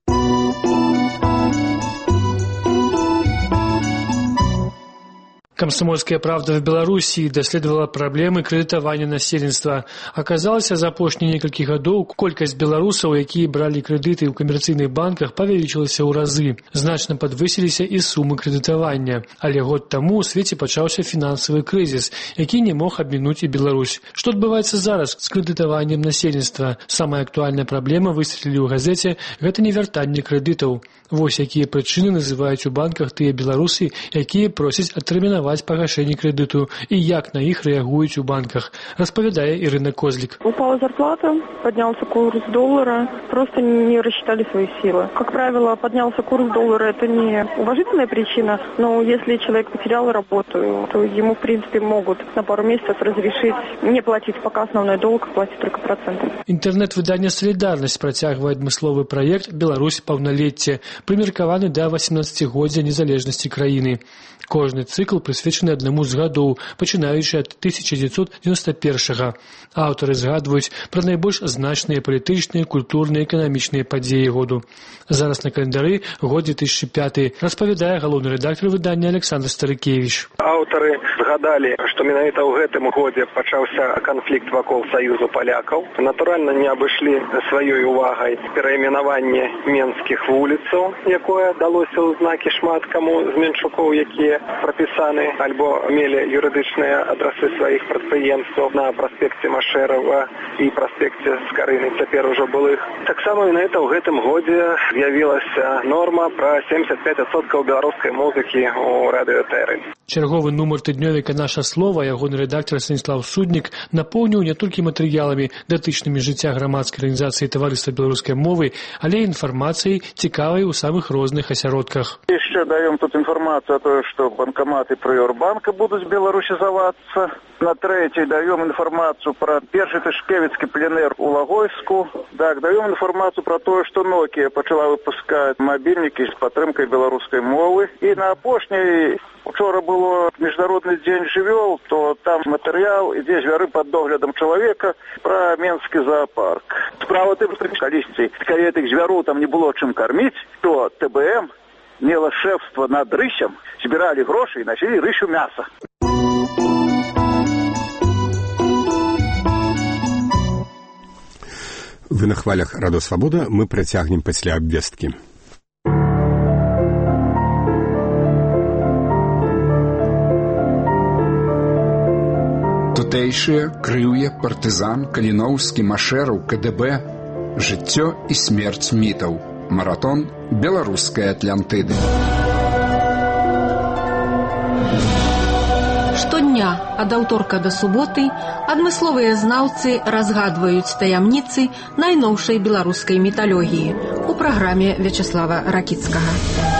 Speaker 9: Комсомольская правда в Беларуси даследовала проблемы кредитования насельніцтва. Оказалось, за апошнія некалькі гадоў колькасць беларусаў, якія бралі крэдыты ў камерцыйных банках, павялічылася ў разы. Значна падвысіліся і сумы крэдытавання. Але год таму ў свеце пачаўся фінансавы крызіс, які не мог абмінуць і Беларусь. Што адбываецца зараз з крэдытаваннем насельніцтва? Самая актуальная праблема, высветлілі ў газеце, гэта невяртанне крэдытаў. Вось якія прычыны называюць у банках тыя беларусы, якія просяць адтэрмінаваць пагашэнне крэдыту і як на іх реагуюць у банках, распавядае Ірына Козлік.
Speaker 22: Упала зарплата, поднялся курс доллара, просто не рассчитали свои силы. Как правило, поднялся курс доллара, это не уважительная причина, но если человек потерял работу, то ему, в принципе, могут на пару месяцев разрешить не платить пока основной долг, а платить только проценты.
Speaker 9: Интернет-выданне «Солидарность» працягвае адмысловы праект «Беларусь паўналецце», прымеркаваны да васемнаццацігоддзя незалежнасці краіны. Кожны цыкл прысвечаны аднаму з гадоў, пачынаючы ад тысяча дзевяцьсот дзевяносто першага. Аўтары згадваюць пра найбольш значныя палітычныя, культурныя, эканамічныя падзеі году. Зараз на календары год две тысячи пятый, распавядае галоўны рэдактар выдання Александр Старыкевич.
Speaker 23: Аўтары згадалі, што менавіта ў гэтым годзе пачаўся канфлікт вакол Саюзу палякаў. Натуральна, не абышлі сваёй увагай перайменаванне менскіх вуліцаў, якое далося ў знакі шмат каму з менчукоў, якія прапісаны альбо мелі юрыдычныя адрасы сваіх прадпрыемстваў на праспекце Машэрава і праспекце Скарыны, цяпер ужо былых. Таксама менавіта ў гэтым годзе з'явілася норма пра семьдесят пять адсоткаў беларускай музыкі ў радыёэтэры.
Speaker 9: Чарговы нумар тыднёвіка «Наша слова» ягоны рэдактар Станіслав Суднік напоўніў не толькі матэрыяламі, датычнымі жыцця грамадскай арганізацыі таварыства беларускай мовы, але і інфармацыяй, цікавай у самых розных асяродках.
Speaker 24: Еще даем тут информацию о том, что банкоматы Прыорбанка будут белорусизоваться. На третьей даем информацию про первый Тышкевицкий пленэр у Логойску. Так, даем информацию про то, что Nokia начала выпускать мобильники с подтримкой белорусской мовы. И на опошней вчора было Международный день живёл, то там материал, ідзе звяры под доглядом человека про Менский зоопарк. Справа тым, што калісьці, калі этих звяроў там не было чым кормить, то ТБМ мела шефство над рысем, збирали гроши и носили рысю мясо.
Speaker 1: Вы на хвалях Радыё Свабода, мы працягнем пасля абвесткі.
Speaker 25: Тутэйшы
Speaker 17: тутэйшыя, Крыўе, партызан, Каліноўскі, Машэраў, КДБ, жыццё і смерць мітаў. Маратон беларускай Атлантыды.
Speaker 2: Штодня ад аўторка да суботы адмысловыя знаўцы разгадваюць таямніцы найноўшай беларускай міталогіі у праграме Вячеслава Ракіцкага.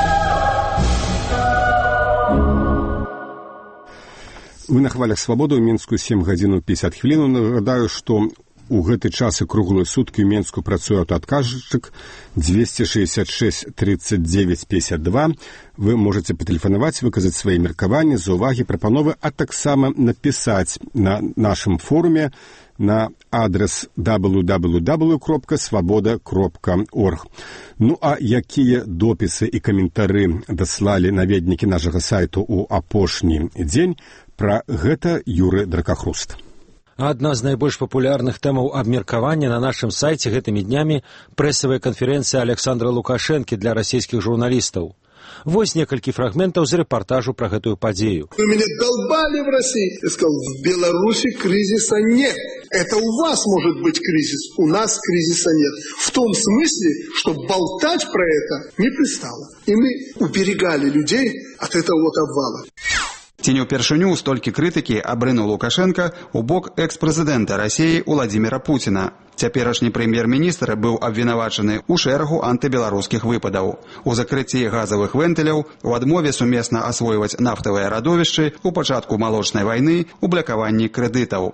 Speaker 1: Вы на хвалях свабоды ў Мінску сем гадзін пятьдесят хвілін. Нагадаю, што у гэты час і круглыя суткі ў Мінску працуе аўтаадказчык двести шестьдесят шесть тридцать девять пятьдесят два. Вы можете патэлефанаваць, выказаць свае меркаванні, заўвагі, прапановы, а таксама напісаць на нашым форуме на адрес дабл ю дабл ю дабл ю кропка свабода кропка орг. Ну а якія допісы і каментары даслалі наведнікі нашага сайту ў апошні дзень, пра гэта Юры Дракахруст.
Speaker 10: Адна з найбольш папулярных тэмаў абмеркавання на нашым сайце гэтымі днямі прэсавая канферэнцыя Александра Лукашэнкі для расійскіх журналістаў. Вось некалькі фрагментаў з рэпартажу пра гэтую падзею.
Speaker 12: Вы меня долбали в России. Я сказал, в Беларуси кризиса нет. Это у вас может быть кризис, у нас кризиса нет. В том смысле, что болтать про это не пристало. И мы уберегали людей от этого вот обвала.
Speaker 13: Ці не ўпершыню столькі крытыкі абрынуў Лукашенко у бок экс-прэзідэнта Расіі Уладзіміра Пуціна. Цяперашні прэм'ер-міністр быў абвінавачаны ў шэрагу антыбеларускіх выпадаў. У закрыцці газавых вентыляў, у адмове сумесна асвойваць нафтавыя радовішчы, у пачатку малочнай вайны, у блакаванні крэдытаў.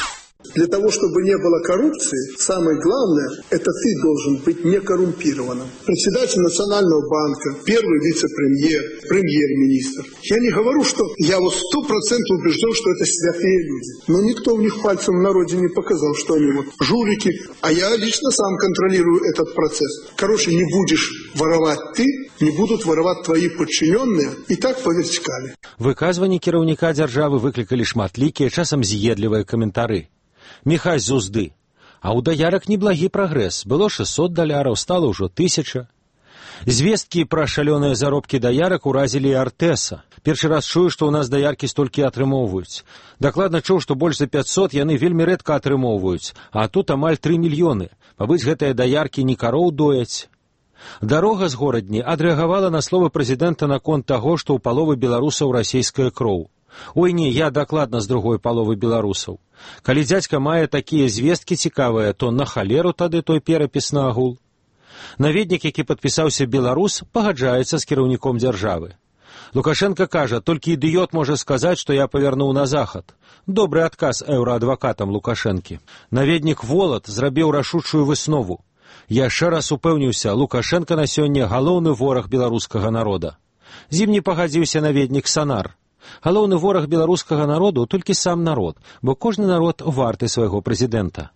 Speaker 12: Для того, чтобы не было коррупции, самое главное, это ты должен быть некоррумпированным. Председатель Национального банка, первый вице-премьер, премьер-министр. Я не говорю, что я вот сто процентов убежден, что это святые люди. Но никто у них пальцем в народе не показал, что они вот жулики. А я лично сам контролирую этот процесс. Короче, не будешь воровать ты, не будут воровать твои подчиненные. И так по вертикали.
Speaker 10: Выказванні кіраўніка дзяржавы выклікалі шматлікія, часам з'едлівыя каментары. Міхась з узды. А ў даярак неблагі прагрэс. Было шестьсот даляраў, стала ўжо тысяча. Звесткі пра шалёныя заробкі даярак уразілі і Артэса. Першы раз чую, што ў нас даяркі столькі атрымоўваюць. Дакладна чуў, што больш за пятьсот яны вельмі рэдка атрымоўваюць, а тут амаль тры мільёны. Мабыць, гэтыя даяркі не кароў дояць. Дарога з горадні адрэагавала на словы прэзідэнта наконт таго, што ў паловы беларусаў расійская кроў. Ой не, я дакладна з другой паловы беларусаў. Калі дзядзька мае такія звесткі цікавыя, то на халеру тады той перапіс на агул. Наведнік, які падпісаўся беларус, пагаджаецца з кіраўніком дзяржавы. Лукашенко кажа, толькі ідыёт можа сказаць, што я павярнуў на захад. Добры адказ еўраадвакатам Лукашэнкі. Наведнік Волат зрабіў рашучую выснову. Яшчэ раз упэўніўся, Лукашенко на сёння галоўны вораг беларускага народа. З ім не пагадзіўся наведнік Санар. Галоўны вораг беларускага народу толькі сам народ, бо кожны народ варты свайго прэзідэнта.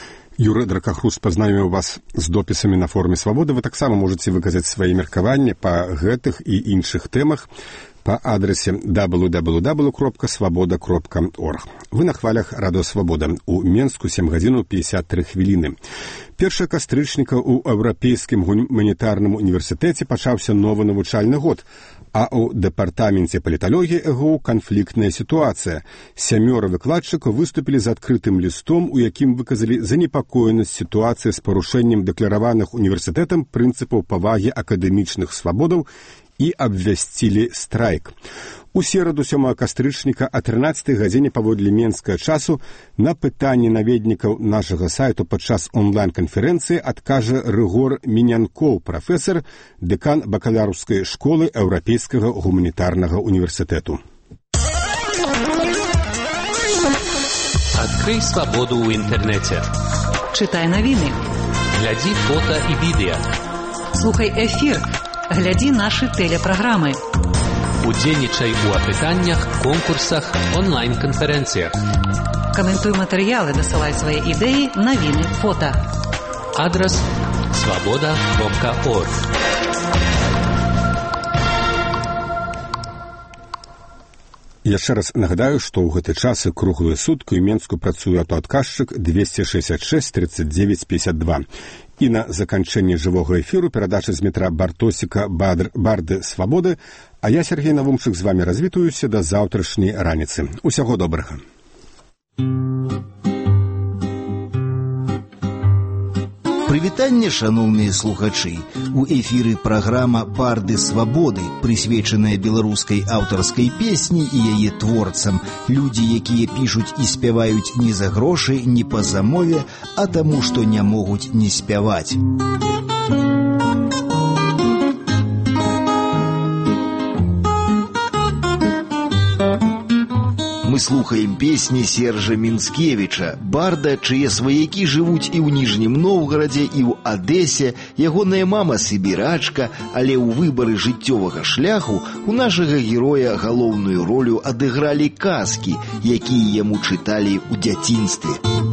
Speaker 1: Юры Дракахруст пазнаёміў вас з допісамі на форуме «Свабода». Вы таксама можаце выказаць свае меркаванні па гэтых і іншых тэмах па адрасе дабл ю дабл ю дабл ю кропка свабода кропка орг. Вы на хвалях радыё «Свабода». У Менску сем гадзін пятьдесят три хвіліны. першага кастрычніка ў Еўрапейскім гуманітарным універсітэце пачаўся новы навучальны год, а ў дэпартаменце паліталогіі ЭГУ канфліктная сітуацыя. Сямёра выкладчыкаў выступілі з адкрытым лістом, у якім выказалі занепакоенасць сітуацыі з парушэннем дэклараваных універсітэтам прынцыпаў павагі акадэмічных свабодаў і абвясцілі страйк. У сераду сёмага кастрычніка о трынаццатай гадзіне паводле менскага часу на пытанні наведнікаў нашага сайту падчас онлайн-канферэнцыі адкажа Рыгор Мінянкоў, прафесар, дэкан бакалаўрскай школы Еўрапейскага гуманітарнага універсітэту.
Speaker 20: Открой свободу ў інтэрнэце.
Speaker 11: Чытай навіны.
Speaker 20: Глядзі фота і відэа.
Speaker 11: Слухай эфір. Глядзі нашы тэлепраграмы.
Speaker 20: Удзельнічай у апытаннях, конкурсах, онлайн-канферэнцыях.
Speaker 11: Каментуй матэрыялы, дасылай свае ідэі, навіны, фота.
Speaker 20: Адрас свабода кропка орг.
Speaker 1: Яшчэ раз нагадаю, што ў гэты час і круглыя суткі ў Менску працуе аўтоадказчык двести шестьдесят шесть тридцать девять пятьдесят два. І на заканчэнне жывога эфіру перадача з метра Бартосіка Бадр, Барды Свабоды, а я, Сергей Навумчык, з вамі развітаюся да заўтрашняй раніцы. Усяго добрага.
Speaker 14: Прывітанне, шаноўныя слухачы. У эфіры праграма «Барды свабоды», прысвечаная беларускай аўтарскай песні і яе творцам. Людзі, якія пішуць і спяваюць не за грошы, не па замове, а таму, што не могуць не спяваць. Мы слухаем песні Сержа Мінскевіча, барда, чые сваякі жывуць і ў Ніжнім Новгарадзе, і ў Адэсе. Ягоная мама сібірачка, але ў выбары жыццёвага шляху у нашага героя галоўную ролю адыгралі казкі, якія яму чыталі ў дзяцінстве.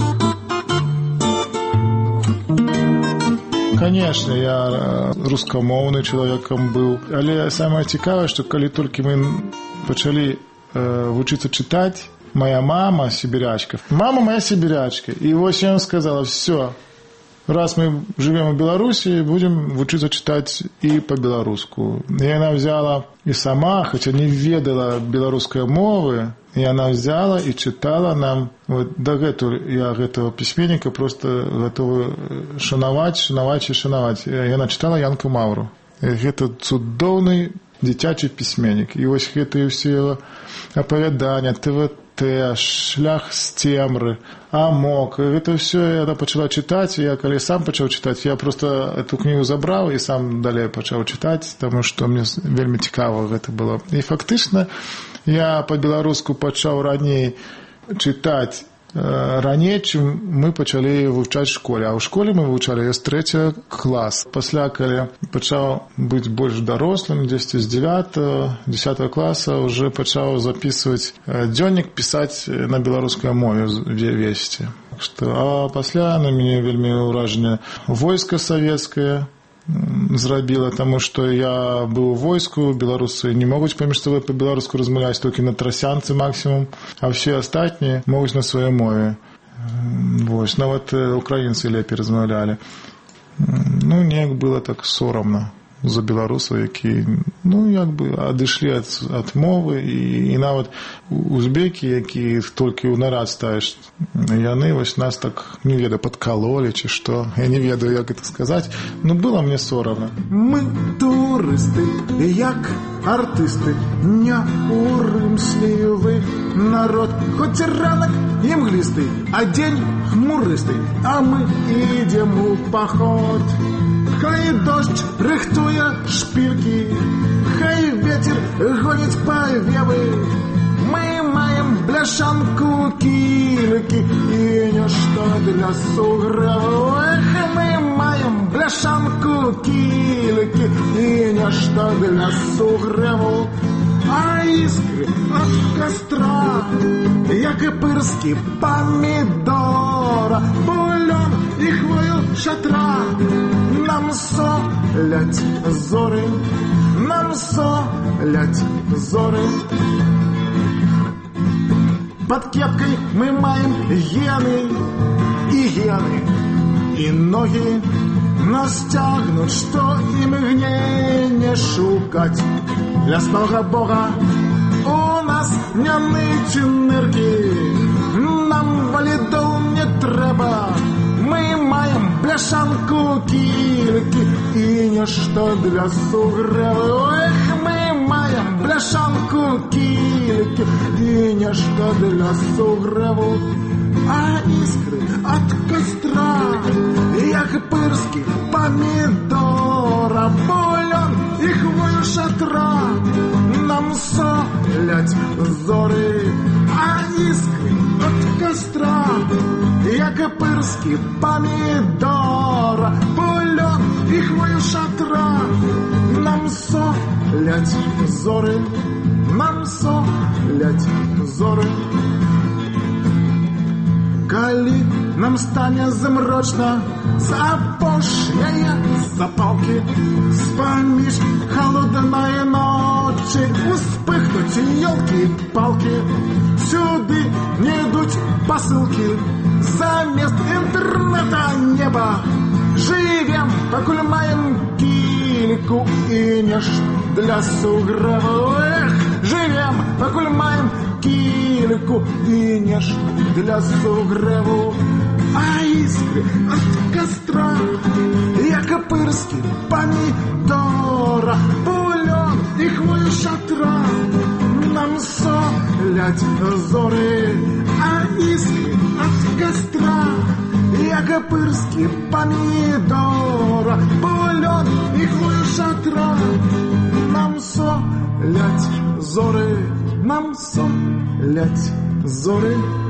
Speaker 15: Конечно, я рускамоўны чалавекам быў, але самае цікавае, што калі толькі мы пачалі вучыцца чытаць, моя мама сибирячка. Мама моя сибирячка. И вот я им сказала, все, раз мы живем в Беларуси, будем учиться читать и по-белоруску. И она взяла и сама, хотя не ведала белорусской мовы, и она взяла и читала нам. Вот до этого я этого письменника просто готова шановать, шановать и шановать. И она читала Янку Маўру. И это цудоўный дзіцячы пісьменнік. І вось гэтыя ўсе апавядання, ТВТ, шлях з цемры, амок, гэта ўсё яна пачала чытаць. Я калі сам пачаў чытаць, я просто эту кнігу забраў і сам далей пачаў чытаць, таму што мне вельмі цікава гэта было. І фактычна я па-беларуску пачаў раней чытаць раней, чым мы пачалі вывучаць в школе. А ў школе мы вывучалі з трэцяга клас. Пасля, калі пачаў быць больш дарослым, дзесьці з дзевятага, дзесятага класа, уже пачаў записываць дзённік, пісаць на беларускай мове весці. А пасля на мяне вельмі ўражанне войска савецкае зрабіла, таму што я быў у войску, беларусы не могуць паміж сабой па-беларуску размаўляць, толькі на трасянцы максімум, а ўсе астатнія могуць на сваёй мове. Вось, нават украінцы лепей размаўлялі. Ну, неяк было так сорамна за беларусаў, які, ну, як бы адышлі ад, ад мовы, і, і нават узбекі, які толькі ў нарад ставіш, яны вось нас так, не ведаю, падкалолі, ці што, я не ведаю, як гэта сказаць, ну, было мне сорамна. Мы турысты, як артысты, не урымслівы народ, хоць і ранак імглісты, а дзень хмурысты, а мы ідзем у паход. Хай дождь рыхтуе шпильки, хай ветер гонит повевы. Мы маем бляшанку кильки и ничто для сугреву. Эх, мы маем бляшанку кильки и ничто для сугреву. А искры от костра, як и пырски помидора, бульон и хвою шатра. Нам солять зоры, нам солять зоры. Под кепкой мы маем гены, и гены, и ноги нас тягнут, что им гне не шукать. Лясного бога у нас не ныть энергии, нам валидол не треба. Мы маем бляшанку кильки и ничто для сугреву. Эх, мы маем бляшанку кильки и ничто для сугреву. А искры от костра, як пырски помидора, бульон и хвою шатра. Нам солять зоры, а искры от костра, як пырски помидора, бульон и хвою шатра. Нам солять зоры, нам солять зоры. Калі нам стане змрочна з апошняе запалкі, з-паміж холоднай ночы успыхнуць ёлкі-палкі. Сюды не ідуць пасылкі, замест інтэрнэта неба. Жывем, пакуль маем кільку і нешта для сугреву. Эх, жывем, пакуль маем кільку і нешта для сугреву. А искры от
Speaker 5: костра, як капырский помидора, бульон и хвою шатра. Нам солять зоры, а искры от костра, як капырский помидора, бульон и хвою шатра. Нам солять зоры, нам солять зоры.